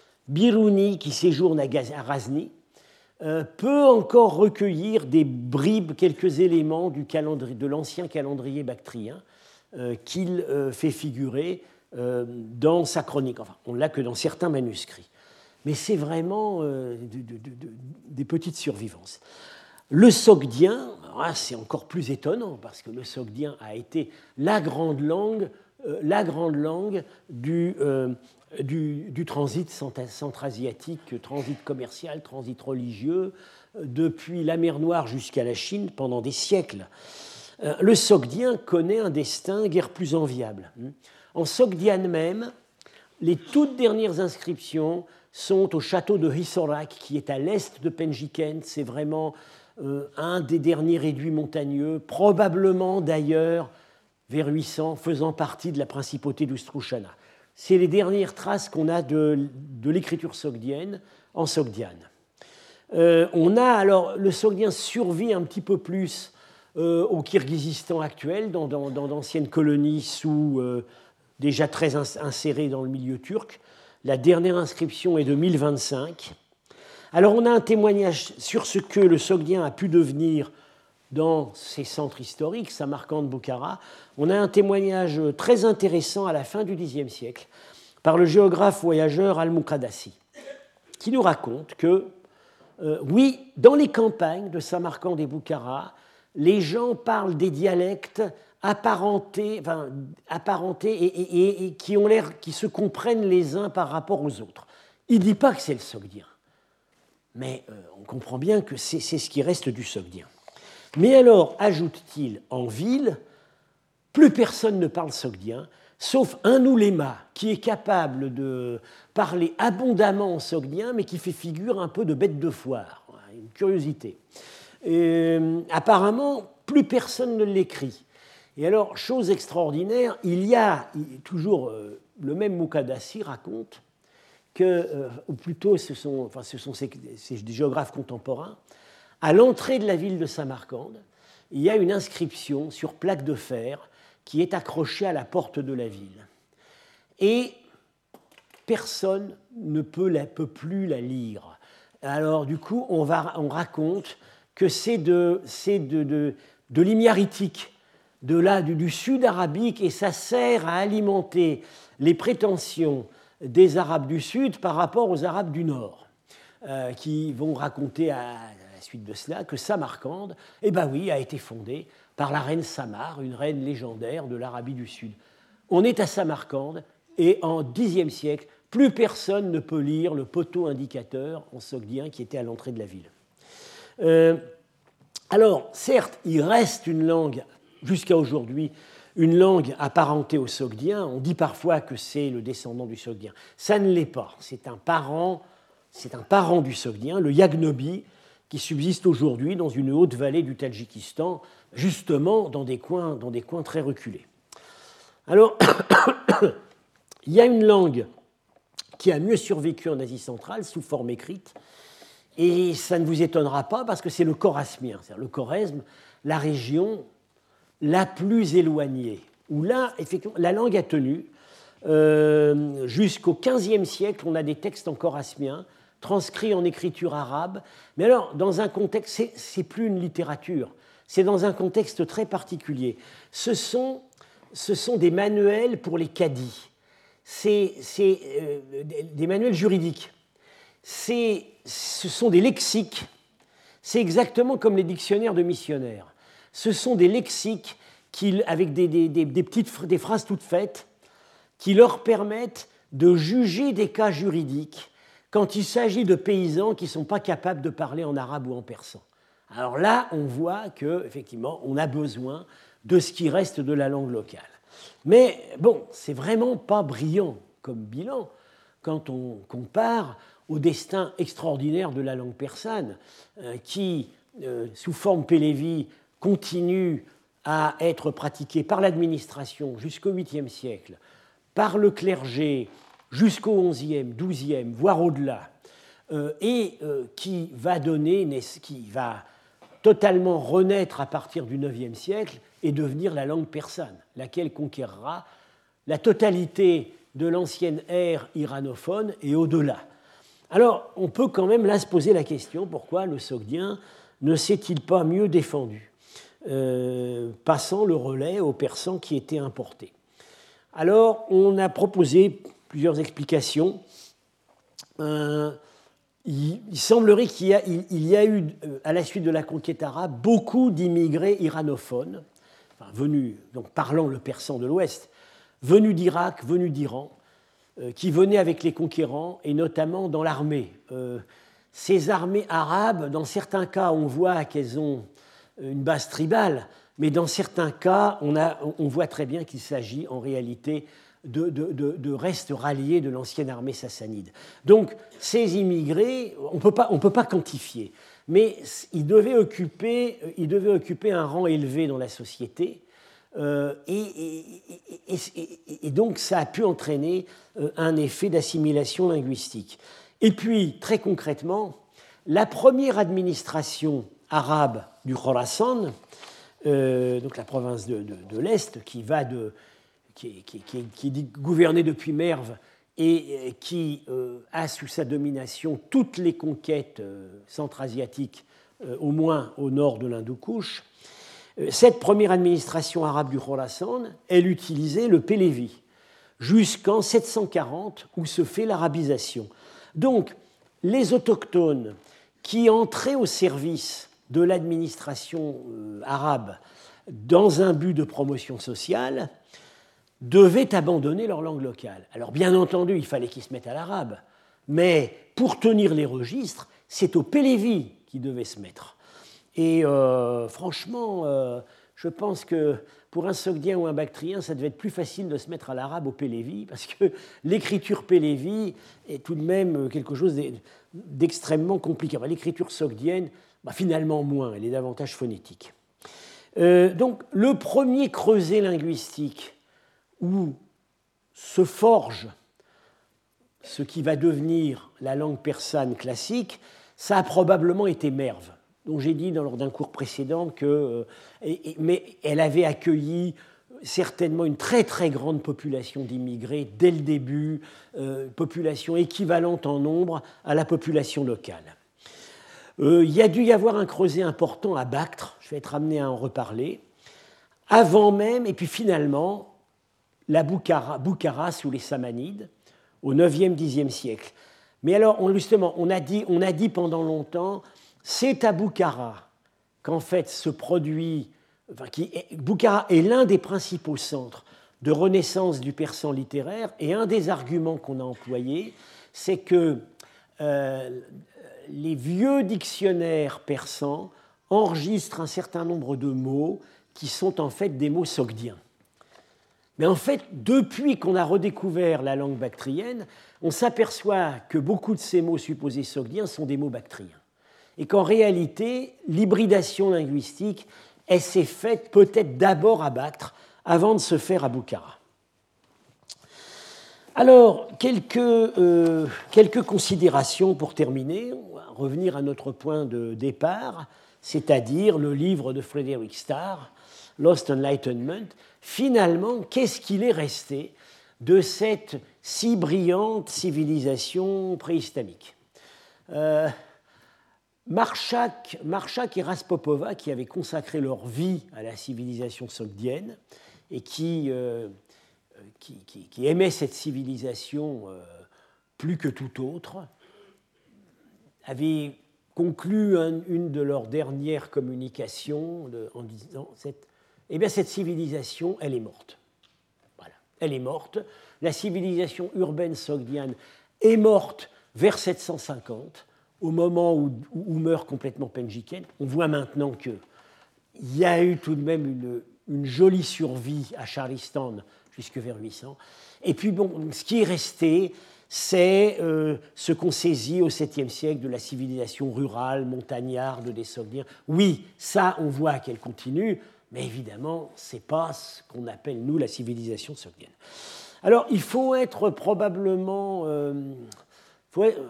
Speaker 1: Biruni, qui séjourne à Ghazni, euh, peut encore recueillir des bribes, quelques éléments du calendrier, de l'ancien calendrier bactrien euh, qu'il euh, fait figurer euh, dans sa chronique. Enfin, on ne l'a que dans certains manuscrits. Mais c'est vraiment euh, de, de, de, des petites survivances. Le sogdien, c'est encore plus étonnant, parce que le sogdien a été la grande langue, euh, la grande langue du, euh, du, du transit centra-asiatique, transit commercial, transit religieux, euh, depuis la mer Noire jusqu'à la Chine pendant des siècles. Euh, le sogdien connaît un destin guère plus enviable. En Sogdiane même, les toutes dernières inscriptions sont au château de Hisorak, qui est à l'est de Penjiken. C'est vraiment euh, un des derniers réduits montagneux, probablement d'ailleurs vers huit cents, faisant partie de la principauté d'Ustrushana. C'est les dernières traces qu'on a de, de l'écriture sogdienne en Sogdiane. Euh, on a alors, le sogdien survit un petit peu plus euh, au Kirghizistan actuel, dans, dans, dans d'anciennes colonies sous, euh, déjà très insérées dans le milieu turc. La dernière inscription est de mille vingt-cinq. Alors on a un témoignage sur ce que le sogdien a pu devenir dans ses centres historiques, Samarcande, Bukhara. On a un témoignage très intéressant à la fin du Xe siècle par le géographe voyageur Al-Muqaddasi, qui nous raconte que, euh, oui, dans les campagnes de Samarcande et Bukhara, les gens parlent des dialectes apparentés, enfin, apparentés et, et, et, et qui ont l'air, qui se comprennent les uns par rapport aux autres. Il ne dit pas que c'est le sogdien, mais euh, on comprend bien que c'est, c'est ce qui reste du sogdien. Mais alors, ajoute-t-il, en ville, plus personne ne parle sogdien, sauf un ouléma qui est capable de parler abondamment en sogdien, mais qui fait figure un peu de bête de foire. Une curiosité. Et, apparemment, plus personne ne l'écrit. Et alors, chose extraordinaire, il y a toujours, euh, le même Muqaddasi raconte que, euh, ou plutôt ce sont, enfin, ce sont ces, ces géographes contemporains, à l'entrée de la ville de Samarcande, il y a une inscription sur plaque de fer qui est accrochée à la porte de la ville. Et personne ne peut, la, peut plus la lire. Alors, du coup, on, va, on raconte que c'est de, c'est de, de, de l'himyaritique, de là, du, du sud arabique, et ça sert à alimenter les prétentions des Arabes du Sud par rapport aux Arabes du Nord, euh, qui vont raconter à, à la suite de cela que Samarcande, eh ben oui, a été fondée par la reine Samar, une reine légendaire de l'Arabie du Sud. On est à Samarcande, et en Xe siècle, plus personne ne peut lire le poteau indicateur en sogdien qui était à l'entrée de la ville. Euh, alors, certes, il reste une langue, jusqu'à aujourd'hui, une langue apparentée au sogdien. On dit parfois que c'est le descendant du sogdien. Ça ne l'est pas. C'est un parent, c'est un parent du sogdien, le yagnobi, qui subsiste aujourd'hui dans une haute vallée du Tadjikistan, justement dans des coins, dans des coins très reculés. Alors, il y a une langue qui a mieux survécu en Asie centrale sous forme écrite, et ça ne vous étonnera pas parce que c'est le chorasmien, c'est-à-dire le Khorezm, la région la plus éloignée, où là, effectivement, la langue a tenu. Euh, jusqu'au quinzième siècle, on a des textes en chorasmien, transcrits en écriture arabe, mais alors, dans un contexte, c'est, c'est plus une littérature, c'est dans un contexte très particulier. Ce sont, ce sont des manuels pour les cadis, c'est, c'est euh, des manuels juridiques, c'est, ce sont des lexiques, c'est exactement comme les dictionnaires de missionnaires. Ce sont des lexiques qui, avec des, des, des, des, petites, des phrases toutes faites qui leur permettent de juger des cas juridiques quand il s'agit de paysans qui ne sont pas capables de parler en arabe ou en persan. Alors là, on voit qu'effectivement, on a besoin de ce qui reste de la langue locale. Mais bon, c'est vraiment pas brillant comme bilan quand on compare au destin extraordinaire de la langue persane, euh, qui, euh, sous forme Pélévi, continue à être pratiquée par l'administration jusqu'au huitième siècle, par le clergé jusqu'au onzième, douzième, voire au-delà, euh, et euh, qui va donner, qui va totalement renaître à partir du neuvième siècle et devenir la langue persane, laquelle conquérera la totalité de l'ancienne ère iranophone et au-delà. Alors, on peut quand même là se poser la question, pourquoi le sogdien ne s'est-il pas mieux défendu, euh, passant le relais aux persans qui étaient importés? Alors, on a proposé plusieurs explications. Euh, il, il semblerait qu'il y a, il, il y a eu, à la suite de la conquête arabe, beaucoup d'immigrés iranophones, enfin, venus, donc parlant le persan de l'Ouest, venus d'Irak, venus d'Iran, euh, qui venaient avec les conquérants, et notamment dans l'armée. Euh, ces armées arabes, dans certains cas, on voit qu'elles ont une base tribale, mais dans certains cas, on, a, on voit très bien qu'il s'agit en réalité de, de, de, de restes ralliés de l'ancienne armée sassanide. Donc, ces immigrés, on ne peut pas quantifier, mais ils devaient occuper, ils devaient occuper un rang élevé dans la société, euh, et, et, et, et, et donc ça a pu entraîner un effet d'assimilation linguistique. Et puis, très concrètement, la première administration arabe du Khorasan, euh, donc la province de, de, de l'Est, qui, va de, qui, est, qui, qui, qui est gouvernée depuis Merv et qui euh, a sous sa domination toutes les conquêtes euh, centra-asiatiques, euh, au moins au nord de l'Hindoukouche, euh, cette première administration arabe du Khorasan, elle utilisait le Pélévi, jusqu'en sept cent quarante, où se fait l'arabisation. Donc, les autochtones qui entraient au service de l'administration euh, arabe dans un but de promotion sociale devaient abandonner leur langue locale. Alors, bien entendu, il fallait qu'ils se mettent à l'arabe, mais pour tenir les registres, c'est au Pélévi qu'ils devaient se mettre. Et euh, franchement, euh, je pense que pour un sogdien ou un bactrien, ça devait être plus facile de se mettre à l'arabe au Pélévi, parce que l'écriture Pélévi est tout de même quelque chose d'extrêmement compliqué. Enfin, l'écriture sogdienne, bah, finalement moins, elle est davantage phonétique. Euh, donc, le premier creuset linguistique où se forge ce qui va devenir la langue persane classique, ça a probablement été Merv, dont j'ai dit lors d'un cours précédent que, euh, et, et, mais elle avait accueilli certainement une très très grande population d'immigrés dès le début, euh, population équivalente en nombre à la population locale. Euh, il y a dû y avoir un creuset important à Bactre, je vais être amené à en reparler, avant même, et puis finalement, la Boukhara, Boukhara sous les Samanides, au neuvième dixième siècle. Mais alors, on, justement, on a, dit, on a dit pendant longtemps, c'est à Boukhara qu'en fait se produit, enfin, qui est, Boukhara est l'un des principaux centres de renaissance du persan littéraire, et un des arguments qu'on a employés, c'est que euh, les vieux dictionnaires persans enregistrent un certain nombre de mots qui sont en fait des mots sogdiens. Mais en fait, depuis qu'on a redécouvert la langue bactrienne, on s'aperçoit que beaucoup de ces mots supposés sogdiens sont des mots bactriens. Et qu'en réalité, l'hybridation linguistique, elle s'est faite peut-être d'abord à Bactre, avant de se faire à Boukhara. Alors, quelques, euh, quelques considérations pour terminer. On va revenir à notre point de départ, c'est-à-dire le livre de Frederick Starr, Lost Enlightenment. Finalement, qu'est-ce qu'il est resté de cette si brillante civilisation préislamique? euh, Marchak, Marchak et Raspopova, qui avaient consacré leur vie à la civilisation sogdienne et qui, euh, qui, qui, qui aimaient cette civilisation euh, plus que tout autre, avaient conclu un, une de leurs dernières communications de, en disant cette, eh bien, cette civilisation, elle est morte. Voilà, elle est morte. La civilisation urbaine sogdienne est morte vers sept cent cinquante, au moment où, où meurt complètement Penjiken. On voit maintenant qu'il y a eu tout de même une, une jolie survie à Charistan jusque vers huit cents. Et puis, bon, ce qui est resté, c'est euh, ce qu'on saisit au septième siècle de la civilisation rurale, montagnarde des Sogdiens. Oui, ça, on voit qu'elle continue, Mais évidemment, ce n'est pas ce qu'on appelle, nous, la civilisation sogdienne. Alors, il faut être probablement... Euh, faut être,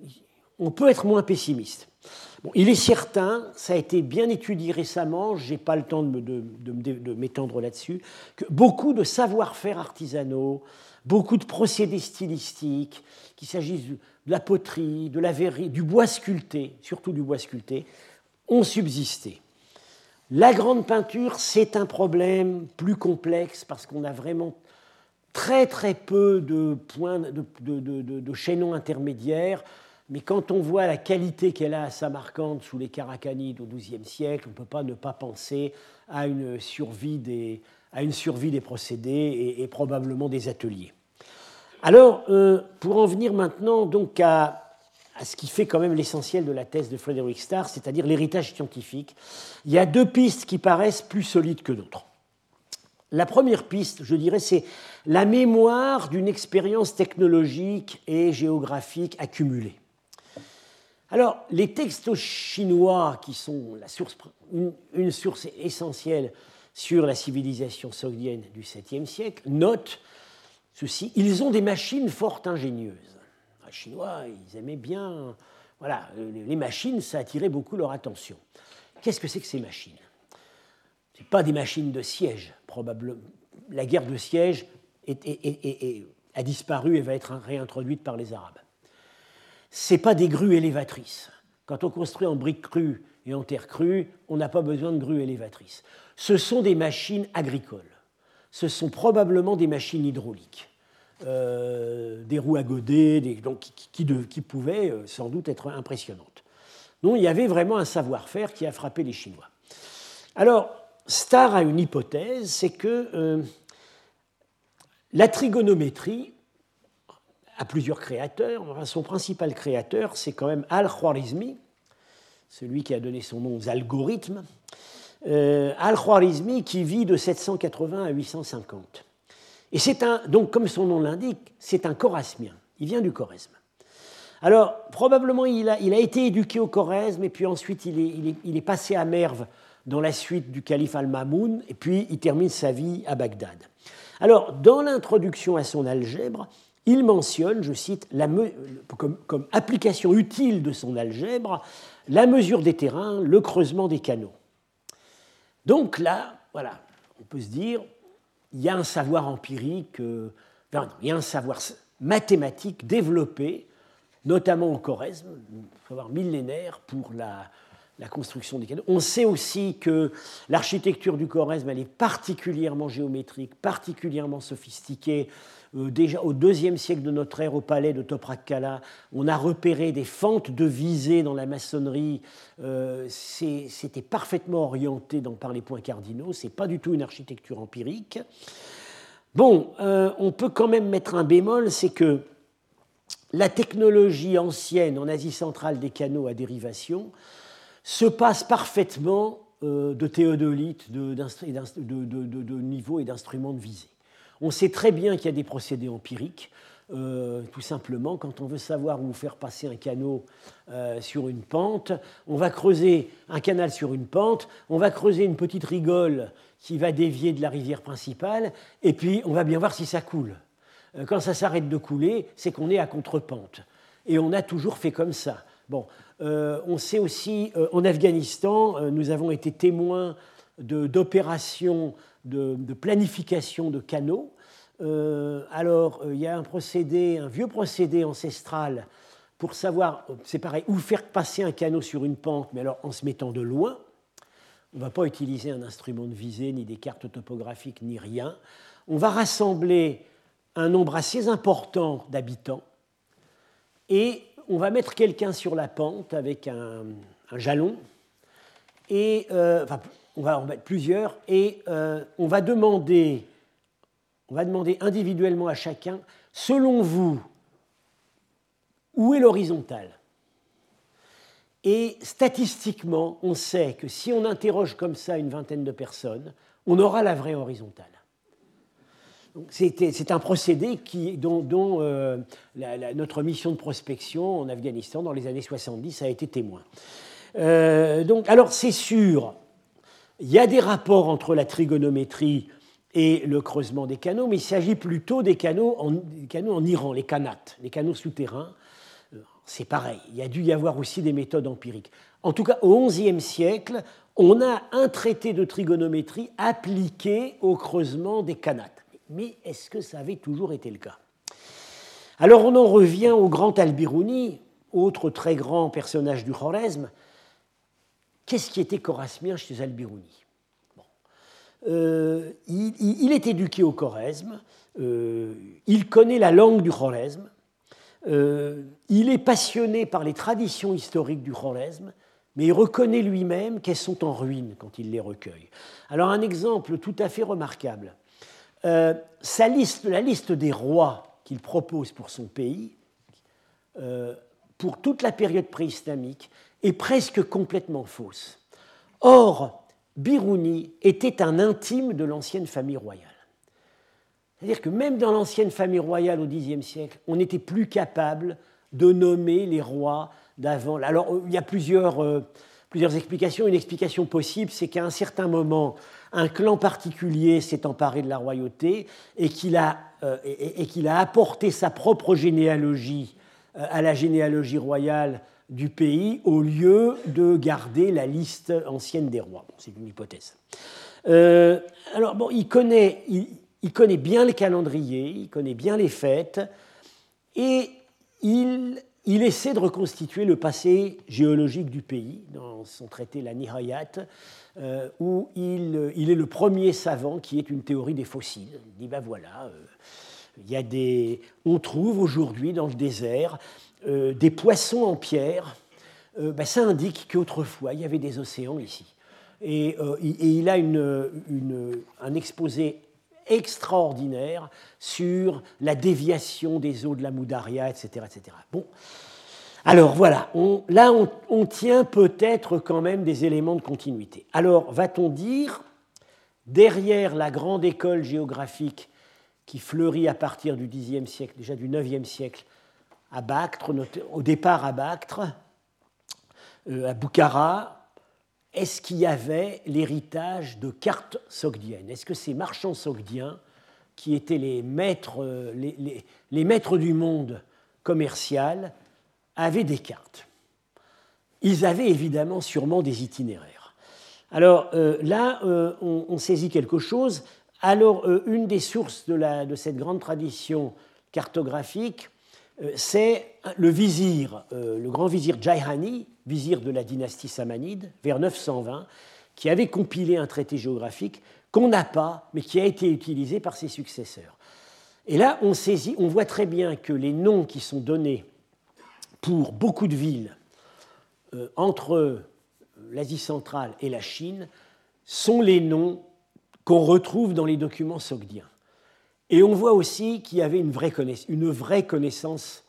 Speaker 1: on peut être moins pessimiste. Bon, il est certain, ça a été bien étudié récemment, je n'ai pas le temps de, de, de, de m'étendre là-dessus, que beaucoup de savoir-faire artisanaux, beaucoup de procédés stylistiques, qu'il s'agisse de la poterie, de la verrerie, du bois sculpté, surtout du bois sculpté, ont subsisté. La grande peinture, c'est un problème plus complexe parce qu'on a vraiment très très peu de points, de, de, de, de, de chaînons intermédiaires. Mais quand on voit la qualité qu'elle a à Samarcande sous les Karakhanides au douzième siècle, on ne peut pas ne pas penser à une survie des, à une survie des procédés et, et probablement des ateliers. Alors, euh, pour en venir maintenant donc à, à ce qui fait quand même l'essentiel de la thèse de Frederick Starr, c'est-à-dire l'héritage scientifique, il y a deux pistes qui paraissent plus solides que d'autres. La première piste, je dirais, c'est la mémoire d'une expérience technologique et géographique accumulée. Alors, les textes chinois, qui sont la source, une, une source essentielle sur la civilisation sogdienne du septième siècle, notent ceci: ils ont des machines fort ingénieuses. Les Chinois, ils aimaient bien... Voilà, les machines, ça attirait beaucoup leur attention. Qu'est-ce que c'est que ces machines ? Ce n'est pas des machines de siège, probablement. La guerre de siège est, est, est, est, a disparu et va être réintroduite par les Arabes. Ce n'est pas des grues élévatrices. Quand on construit en briques crues et en terre crue, on n'a pas besoin de grues élévatrices. Ce sont des machines agricoles. Ce sont probablement des machines hydrauliques, euh, des roues à godet, des, donc, qui, qui, de, qui pouvaient euh, sans doute être impressionnantes. Donc il y avait vraiment un savoir-faire qui a frappé les Chinois. Alors, Starr a une hypothèse, c'est que euh, la trigonométrie a plusieurs créateurs. Enfin, son principal créateur, c'est quand même Al-Khwarizmi, celui qui a donné son nom aux algorithmes. Euh, Al-Khwarizmi qui vit de sept cent quatre-vingts à huit cent cinquante. Et c'est un, donc comme son nom l'indique, c'est un chorasmien. Il vient du Khorezm. Alors, probablement, il a, il a été éduqué au Khorezm, et puis ensuite, il est, il est, il est passé à Merv dans la suite du calife Al-Mamoun, et puis il termine sa vie à Bagdad. Alors, dans l'introduction à son algèbre, il mentionne, je cite, la me, comme, comme application utile de son algèbre, la mesure des terrains, le creusement des canaux. Donc là, voilà, on peut se dire, il y a un savoir empirique, euh, non, il y a un savoir mathématique développé, notamment au Khorezm, un savoir millénaire pour la, la construction des canaux. On sait aussi que l'architecture du Khorezm, elle est particulièrement géométrique, particulièrement sophistiquée. Euh, déjà au deuxième siècle de notre ère, au palais de Toprak-Kala, on a repéré des fentes de visée dans la maçonnerie. Euh, c'est, c'était parfaitement orienté dans, par les points cardinaux. Ce n'est pas du tout une architecture empirique. Bon, euh, on peut quand même mettre un bémol, c'est que la technologie ancienne en Asie centrale des canaux à dérivation se passe parfaitement euh, de théodolite, de, de, de, de, de niveaux et d'instruments de visée. On sait très bien qu'il y a des procédés empiriques. Euh, tout simplement, quand on veut savoir où faire passer un canot euh, sur une pente, on va creuser un canal sur une pente, on va creuser une petite rigole qui va dévier de la rivière principale, et puis on va bien voir si ça coule. Euh, quand ça s'arrête de couler, c'est qu'on est à contre-pente. Et on a toujours fait comme ça. Bon, euh, on sait aussi, euh, en Afghanistan, euh, nous avons été témoins de, d'opérations de, de planification de canaux. Euh, alors, euh, il y a un procédé, un vieux procédé ancestral pour savoir, c'est pareil, où faire passer un canot sur une pente, mais alors en se mettant de loin. On ne va pas utiliser un instrument de visée, ni des cartes topographiques, ni rien. On va rassembler un nombre assez important d'habitants et on va mettre quelqu'un sur la pente avec un, un jalon, et, euh, enfin, on va en mettre plusieurs, et euh, on va demander... On va demander individuellement à chacun, selon vous, où est l'horizontale ? Et statistiquement, on sait que si on interroge comme ça une vingtaine de personnes, on aura la vraie horizontale. Donc c'est, c'est un procédé qui, dont, dont euh, la, la, notre mission de prospection en Afghanistan dans les années soixante-dix a été témoin. Euh, donc, alors c'est sûr, il y a des rapports entre la trigonométrie et le creusement des canaux, mais il s'agit plutôt des canaux en, des canaux en Iran, les kanats, les canaux souterrains. C'est pareil, il y a dû y avoir aussi des méthodes empiriques. En tout cas, au onzième siècle, on a un traité de trigonométrie appliqué au creusement des kanats. Mais est-ce que ça avait toujours été le cas? Alors on en revient au grand Al-Biruni, autre très grand personnage du Khwarezm. Qu'est-ce qui était khorasmien chez Al-Biruni? Bon. euh, il, il est éduqué au Khwarezm, euh, il connaît la langue du Khwarezm, euh, il est passionné par les traditions historiques du Khwarezm, mais il reconnaît lui-même qu'elles sont en ruine quand il les recueille. Alors un exemple tout à fait remarquable, euh, sa liste, la liste des rois qu'il propose pour son pays, euh, pour toute la période préislamique, est presque complètement fausse. Or, Biruni était un intime de l'ancienne famille royale. C'est-à-dire que même dans l'ancienne famille royale au Xe siècle, on n'était plus capable de nommer les rois d'avant. Alors, il y a plusieurs, euh, plusieurs explications. Une explication possible, c'est qu'à un certain moment, un clan particulier s'est emparé de la royauté et qu'il a, euh, et, et qu'il a apporté sa propre généalogie euh, à la généalogie royale du pays au lieu de garder la liste ancienne des rois. Bon, c'est une hypothèse. Euh, alors, bon, il connaît, il, il connaît bien le calendrier, il connaît bien les fêtes, et il, il essaie de reconstituer le passé géologique du pays dans son traité La Nihayat, euh, où il, il est le premier savant qui ait une théorie des fossiles. Il dit, ben voilà, euh, il y a des, on trouve aujourd'hui dans le désert Euh, des poissons en pierre, euh, ben ça indique qu'autrefois, il y avait des océans ici. Et, euh, et il a une, une, un exposé extraordinaire sur la déviation des eaux de la Moudaria, et cetera et cetera. Bon, alors voilà, on, là, on, on tient peut-être quand même des éléments de continuité. Alors, va-t-on dire, derrière la grande école géographique qui fleurit à partir du Xe siècle, déjà du neuvième siècle, à Bactre, au départ à Bactre, euh, à Boukhara, est-ce qu'il y avait l'héritage de cartes sogdiennes? Est-ce que ces marchands sogdiens, qui étaient les maîtres, les, les, les maîtres du monde commercial, avaient des cartes? Ils avaient évidemment sûrement des itinéraires. Alors euh, là, euh, on, on saisit quelque chose. Alors, euh, une des sources de, la, de cette grande tradition cartographique, c'est le vizir, euh, le grand vizir Jaihani, vizir de la dynastie samanide, vers neuf cent vingt, qui avait compilé un traité géographique qu'on n'a pas, mais qui a été utilisé par ses successeurs. Et là, on saisit, on voit très bien que les noms qui sont donnés pour beaucoup de villes euh, entre l'Asie centrale et la Chine sont les noms qu'on retrouve dans les documents sogdiens. Et on voit aussi qu'il y avait une vraie connaissance, une vraie connaissance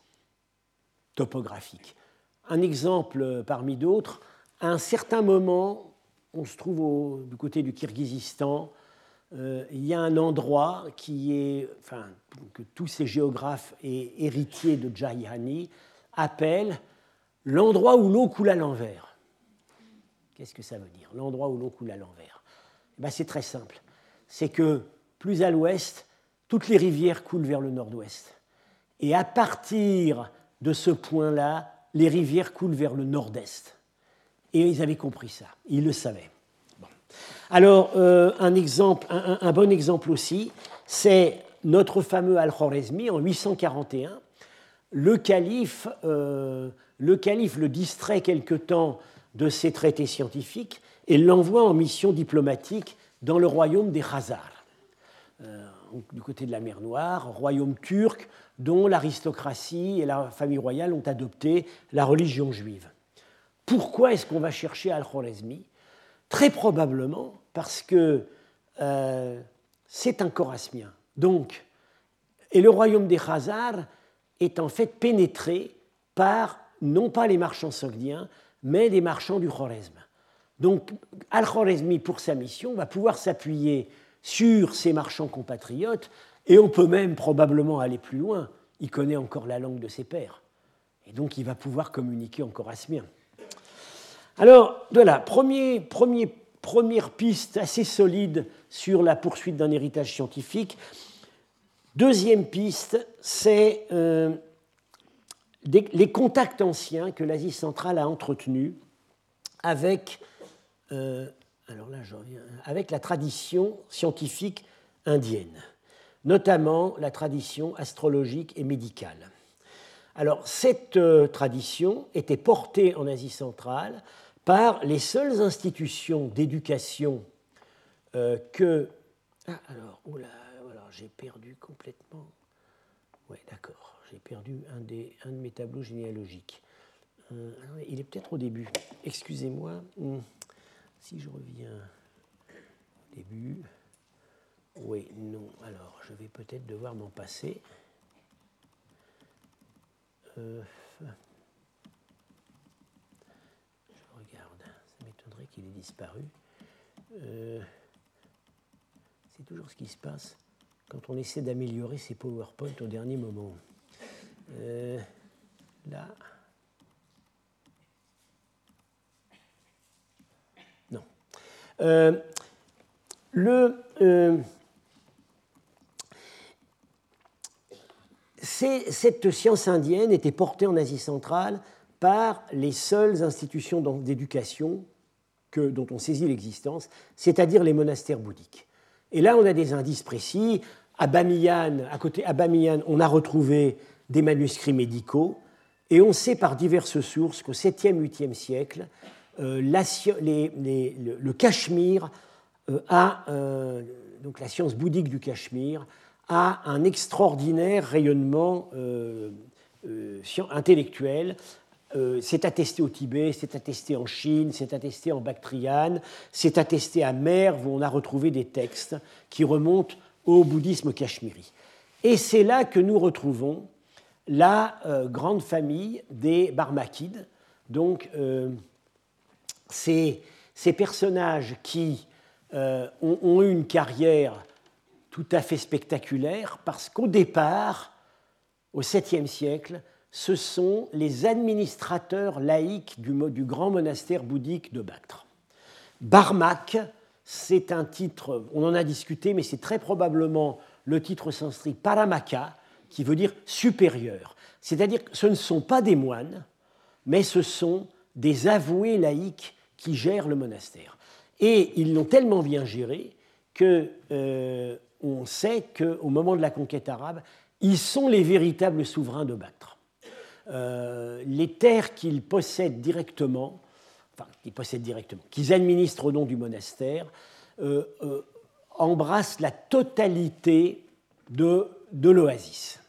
Speaker 1: topographique. Un exemple parmi d'autres, à un certain moment, on se trouve au, du côté du Kirghizistan, euh, il y a un endroit qui est, enfin, que tous ces géographes et héritiers de Jaihani appellent l'endroit où l'eau coule à l'envers. Qu'est-ce que ça veut dire, l'endroit où l'eau coule à l'envers? Ben, c'est très simple. C'est que plus à l'ouest, toutes les rivières coulent vers le nord-ouest. Et à partir de ce point-là, les rivières coulent vers le nord-est. Et ils avaient compris ça, ils le savaient. Bon. Alors, euh, un, exemple, un, un bon exemple aussi, c'est notre fameux Al-Khwarizmi en huit cent quarante et un. Le calife, euh, le calife le distrait quelque temps de ses traités scientifiques et l'envoie en mission diplomatique dans le royaume des Khazars. Euh, du côté de la mer Noire, royaume turc dont l'aristocratie et la famille royale ont adopté la religion juive. Pourquoi est-ce qu'on va chercher Al-Khwarizmi? Très probablement parce que euh, c'est un Khorasmien. Donc, et le royaume des Khazars est en fait pénétré par, non pas les marchands sogdiens, mais les marchands du Khwarezm. Donc, Al-Khwarizmi, pour sa mission, va pouvoir s'appuyer sur ses marchands compatriotes, et on peut même probablement aller plus loin. Il connaît encore la langue de ses pairs. Et donc, il va pouvoir communiquer en khorasmien. Alors, voilà, premier, premier première piste assez solide sur la poursuite d'un héritage scientifique. Deuxième piste, c'est euh, des, les contacts anciens que l'Asie centrale a entretenus avec, euh, alors là, je reviens, avec la tradition scientifique indienne, notamment la tradition astrologique et médicale. Alors, cette euh, tradition était portée en Asie centrale par les seules institutions d'éducation euh, que... Ah, alors, oula, voilà, j'ai perdu complètement... Oui, d'accord, j'ai perdu un, des, un de mes tableaux généalogiques. Euh, il est peut-être au début. Excusez-moi, hum, si je reviens au début... Oui, non, alors, je vais peut-être devoir m'en passer. Euh, qu'il ait disparu. Euh, c'est toujours ce qui se passe quand on essaie d'améliorer ses PowerPoint au dernier moment. Euh, là. Non. Euh, le, euh, cette science indienne était portée en Asie centrale par les seules institutions d'éducation que, dont on saisit l'existence, c'est-à-dire les monastères bouddhiques. Et là, on a des indices précis. À Bamiyan, à côté à Bamiyan, on a retrouvé des manuscrits médicaux, et on sait par diverses sources qu'au septième huitième siècle, euh, la, les, les, le, le Cachemire euh, a, euh, donc la science bouddhique du Cachemire, a un extraordinaire rayonnement euh, euh, intellectuel. Euh, c'est attesté au Tibet, c'est attesté en Chine, c'est attesté en Bactriane, c'est attesté à Merv, où on a retrouvé des textes qui remontent au bouddhisme cachemiri. Et c'est là que nous retrouvons la euh, grande famille des Barmakides, donc euh, ces, ces personnages qui euh, ont, ont eu une carrière tout à fait spectaculaire, parce qu'au départ, au septième siècle, ce sont les administrateurs laïcs du, du grand monastère bouddhique de Bactre. Barmak, c'est un titre, on en a discuté, mais c'est très probablement le titre sanskrit Paramaka, qui veut dire supérieur. C'est-à-dire que ce ne sont pas des moines, mais ce sont des avoués laïcs qui gèrent le monastère. Et ils l'ont tellement bien géré qu'on euh, sait qu'au moment de la conquête arabe, ils sont les véritables souverains de Bactre. Euh, les terres qu'ils possèdent directement, enfin, qu'ils possèdent directement, qu'ils administrent au nom du monastère, euh, euh, embrassent la totalité de, de l'oasis.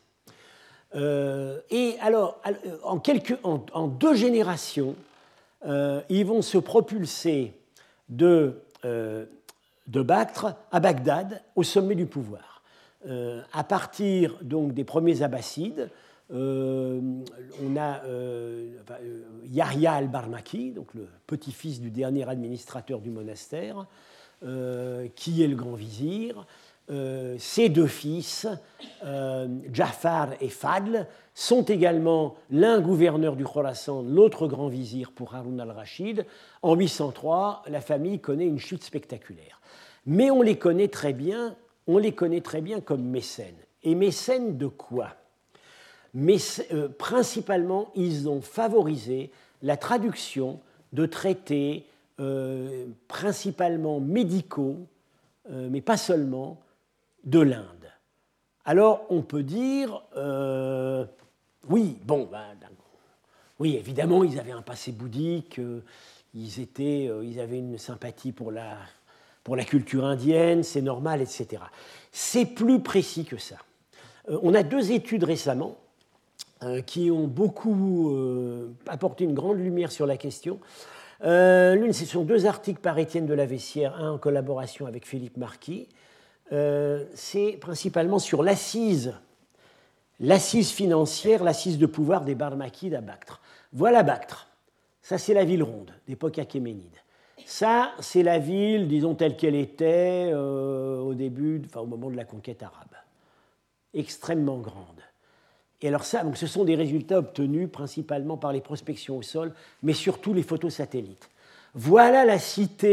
Speaker 1: Euh, et alors, en, quelques, en, en deux générations, euh, ils vont se propulser de, euh, de Bactre à Bagdad, au sommet du pouvoir. Euh, à partir donc des premiers abbassides, Euh, on a euh, Yahya al-Barmaki, donc le petit-fils du dernier administrateur du monastère, euh, qui est le grand vizir. Euh, ses deux fils, euh, Jafar et Fadl, sont également l'un gouverneur du Khorasan, l'autre grand vizir pour Haroun al-Rachid. En huit cent trois, la famille connaît une chute spectaculaire. Mais on les connaît très bien, on les connaît très bien comme mécènes. Et mécènes de quoi ? Mais euh, principalement, ils ont favorisé la traduction de traités euh, principalement médicaux, euh, mais pas seulement, de l'Inde. Alors, on peut dire, euh, oui, bon, ben, oui, évidemment, ils avaient un passé bouddhique, euh, ils, étaient, euh, ils avaient une sympathie pour la, pour la culture indienne, c'est normal, et cetera. C'est plus précis que ça. Euh, on a deux études récemment qui ont beaucoup euh, apporté une grande lumière sur la question. Euh, l'une, ce sont deux articles par Étienne de la Vessière, un en collaboration avec Philippe Marquis. Euh, c'est principalement sur l'assise, l'assise financière, l'assise de pouvoir des Barmakides à Bactre. Voilà Bactre. Ça, c'est la ville ronde d'époque achéménide. Ça, c'est la ville, disons, telle qu'elle était euh, au début, enfin, au moment de la conquête arabe. Extrêmement grande. Et alors ça, donc ce sont des résultats obtenus principalement par les prospections au sol, mais surtout les photos satellites. Voilà la cité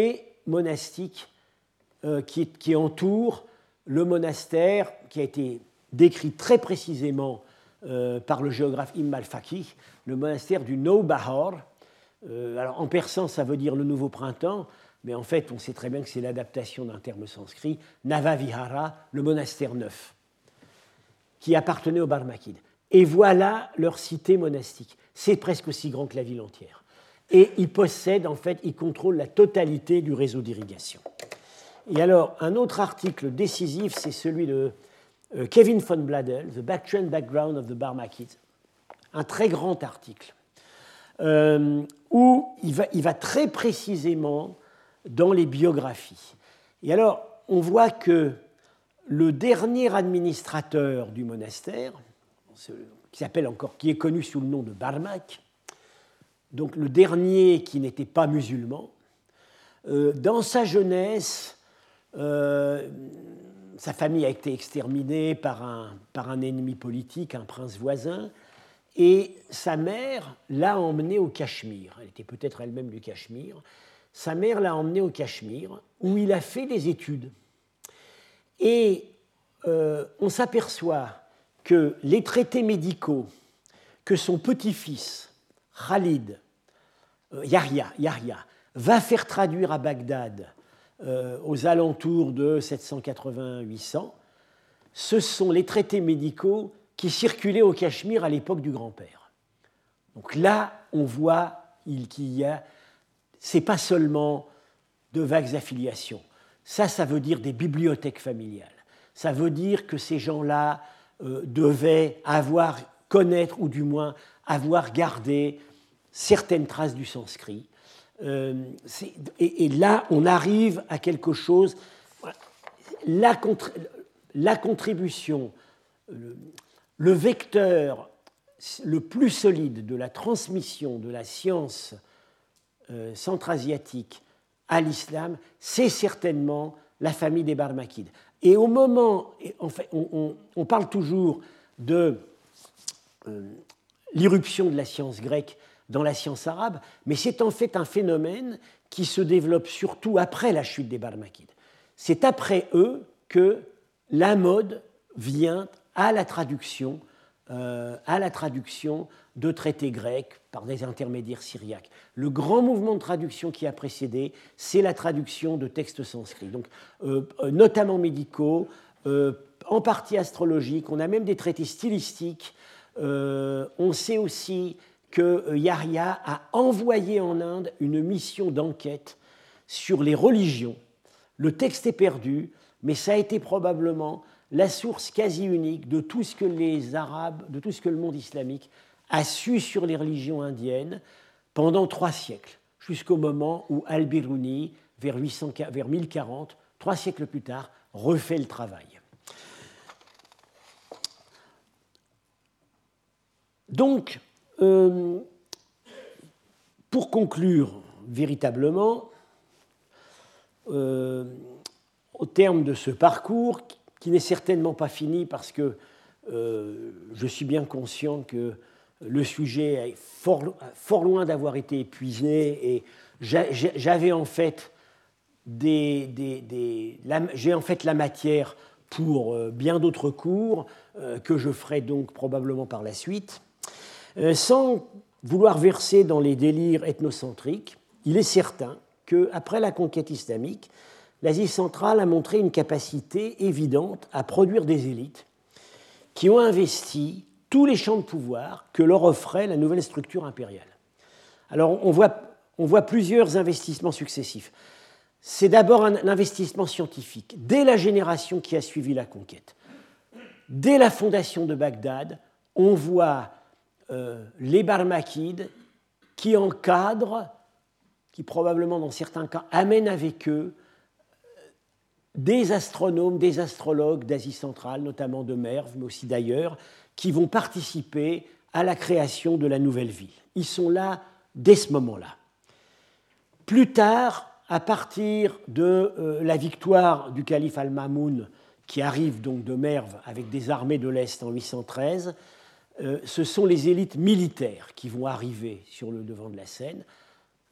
Speaker 1: monastique euh, qui, qui entoure le monastère qui a été décrit très précisément euh, par le géographe Ibn al-Faqih, le monastère du Nowbahar. Euh, alors en persan, ça veut dire le nouveau printemps, mais en fait, on sait très bien que c'est l'adaptation d'un terme sanskrit, Navavihara, le monastère neuf, qui appartenait aux Barmakides. Et voilà leur cité monastique. C'est presque aussi grand que la ville entière. Et ils possèdent, en fait, ils contrôlent la totalité du réseau d'irrigation. Et alors, un autre article décisif, c'est celui de euh, Kevin von Bladel, The Bactrian Background of the Barmakids, un très grand article, euh, où il va, il va très précisément dans les biographies. Et alors, on voit que le dernier administrateur du monastère, qui s'appelle encore, qui est connu sous le nom de Barmak, donc le dernier qui n'était pas musulman, euh, dans sa jeunesse, euh, sa famille a été exterminée par un, par un ennemi politique, un prince voisin, et sa mère l'a emmené au Cachemire. Elle était peut-être elle-même du Cachemire. Sa mère l'a emmené au Cachemire, où il a fait des études. Et euh, on s'aperçoit que les traités médicaux que son petit-fils, Khalid, euh, Yahya, Yahya, va faire traduire à Bagdad euh, aux alentours de sept cent quatre-vingts à huit cents, ce sont les traités médicaux qui circulaient au Cachemire à l'époque du grand-père. Donc là, on voit qu'il y a, c'est pas seulement de vagues affiliations. Ça, ça veut dire des bibliothèques familiales. Ça veut dire que ces gens-là euh, devaient avoir, connaître ou du moins avoir gardé certaines traces du sanskrit. Euh, et, et là, on arrive à quelque chose. La, contr- la contribution, le, le vecteur le plus solide de la transmission de la science euh, centra-asiatique à l'islam, c'est certainement la famille des Barmakides. Et au moment, en fait, on, on, on parle toujours de euh, l'irruption de la science grecque dans la science arabe, mais c'est en fait un phénomène qui se développe surtout après la chute des Barmakides. C'est après eux que la mode vient à la traduction, euh, à la traduction de traités grecs par des intermédiaires syriaques. Le grand mouvement de traduction qui a précédé, c'est la traduction de textes sanscrits, donc euh, notamment médicaux, euh, en partie astrologiques. On a même des traités stylistiques. Euh, on sait aussi que Yahya a envoyé en Inde une mission d'enquête sur les religions. Le texte est perdu, mais ça a été probablement la source quasi unique de tout ce que les Arabes, de tout ce que le monde islamique a su sur les religions indiennes pendant trois siècles, jusqu'au moment où Al-Biruni, vers, huit cents, vers mille quarante, trois siècles plus tard, refait le travail. Donc, euh, pour conclure véritablement, euh, au terme de ce parcours, qui n'est certainement pas fini parce que euh, je suis bien conscient que le sujet est fort, fort loin d'avoir été épuisé et j'avais en fait des, des, des, la, j'ai en fait la matière pour bien d'autres cours euh, que je ferai donc probablement par la suite. Euh, sans vouloir verser dans les délires ethnocentriques, il est certain qu'après la conquête islamique, l'Asie centrale a montré une capacité évidente à produire des élites qui ont investi tous les champs de pouvoir que leur offrait la nouvelle structure impériale. Alors on voit, on voit plusieurs investissements successifs. C'est d'abord un investissement scientifique. Dès la génération qui a suivi la conquête, dès la fondation de Bagdad, on voit euh, les Barmakides qui encadrent, qui probablement dans certains cas amènent avec eux des astronomes, des astrologues d'Asie centrale, notamment de Merv, mais aussi d'ailleurs, qui vont participer à la création de la nouvelle ville. Ils sont là dès ce moment-là. Plus tard, à partir de euh, la victoire du calife Al-Mamoun, qui arrive donc de Merv avec des armées de l'Est en huit cent treize, euh, ce sont les élites militaires qui vont arriver sur le devant de la scène,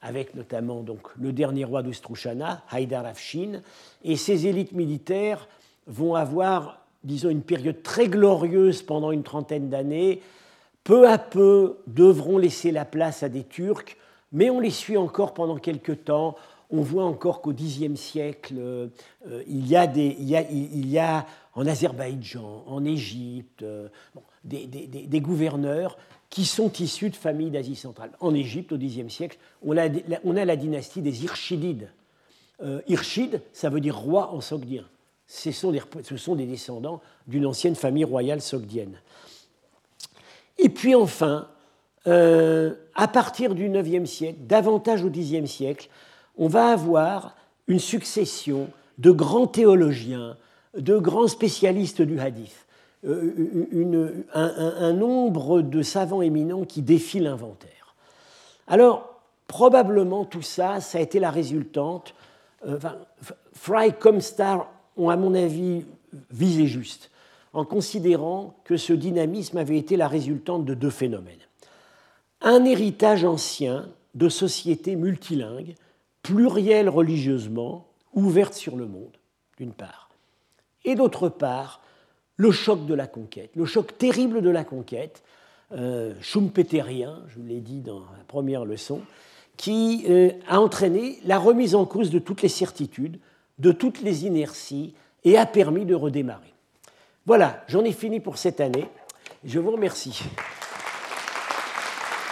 Speaker 1: avec notamment donc, le dernier roi d'Ostrushana, Haïdar Afshin, et ces élites militaires vont avoir, disons, une période très glorieuse pendant une trentaine d'années. Peu à peu, devront laisser la place à des Turcs, mais on les suit encore pendant quelques temps. On voit encore qu'au Xe siècle, euh, il, y a des, il, y a, il y a en Azerbaïdjan, en Égypte, euh, bon, des, des, des gouverneurs qui sont issus de familles d'Asie centrale. En Égypte, au Xe siècle, on a, on a la dynastie des Hirshidides. Euh, Irshid, ça veut dire roi en sogdien. Ce sont des, ce sont des descendants d'une ancienne famille royale sogdienne. Et puis enfin, euh, à partir du neuvième siècle, davantage au Xe siècle, on va avoir une succession de grands théologiens, de grands spécialistes du hadith, euh, une, un, un, un nombre de savants éminents qui défient l'inventaire. Alors, probablement tout ça, ça a été la résultante. Euh, enfin, Fry comme Starr ont, à mon avis, visé juste, en considérant que ce dynamisme avait été la résultante de deux phénomènes. Un héritage ancien de sociétés multilingues, plurielles religieusement, ouvertes sur le monde, d'une part, et d'autre part, le choc de la conquête, le choc terrible de la conquête, euh, schumpeterien, je vous l'ai dit dans la première leçon, qui euh, a entraîné la remise en cause de toutes les certitudes, de toutes les inerties, et a permis de redémarrer. Voilà, j'en ai fini pour cette année. Je vous remercie.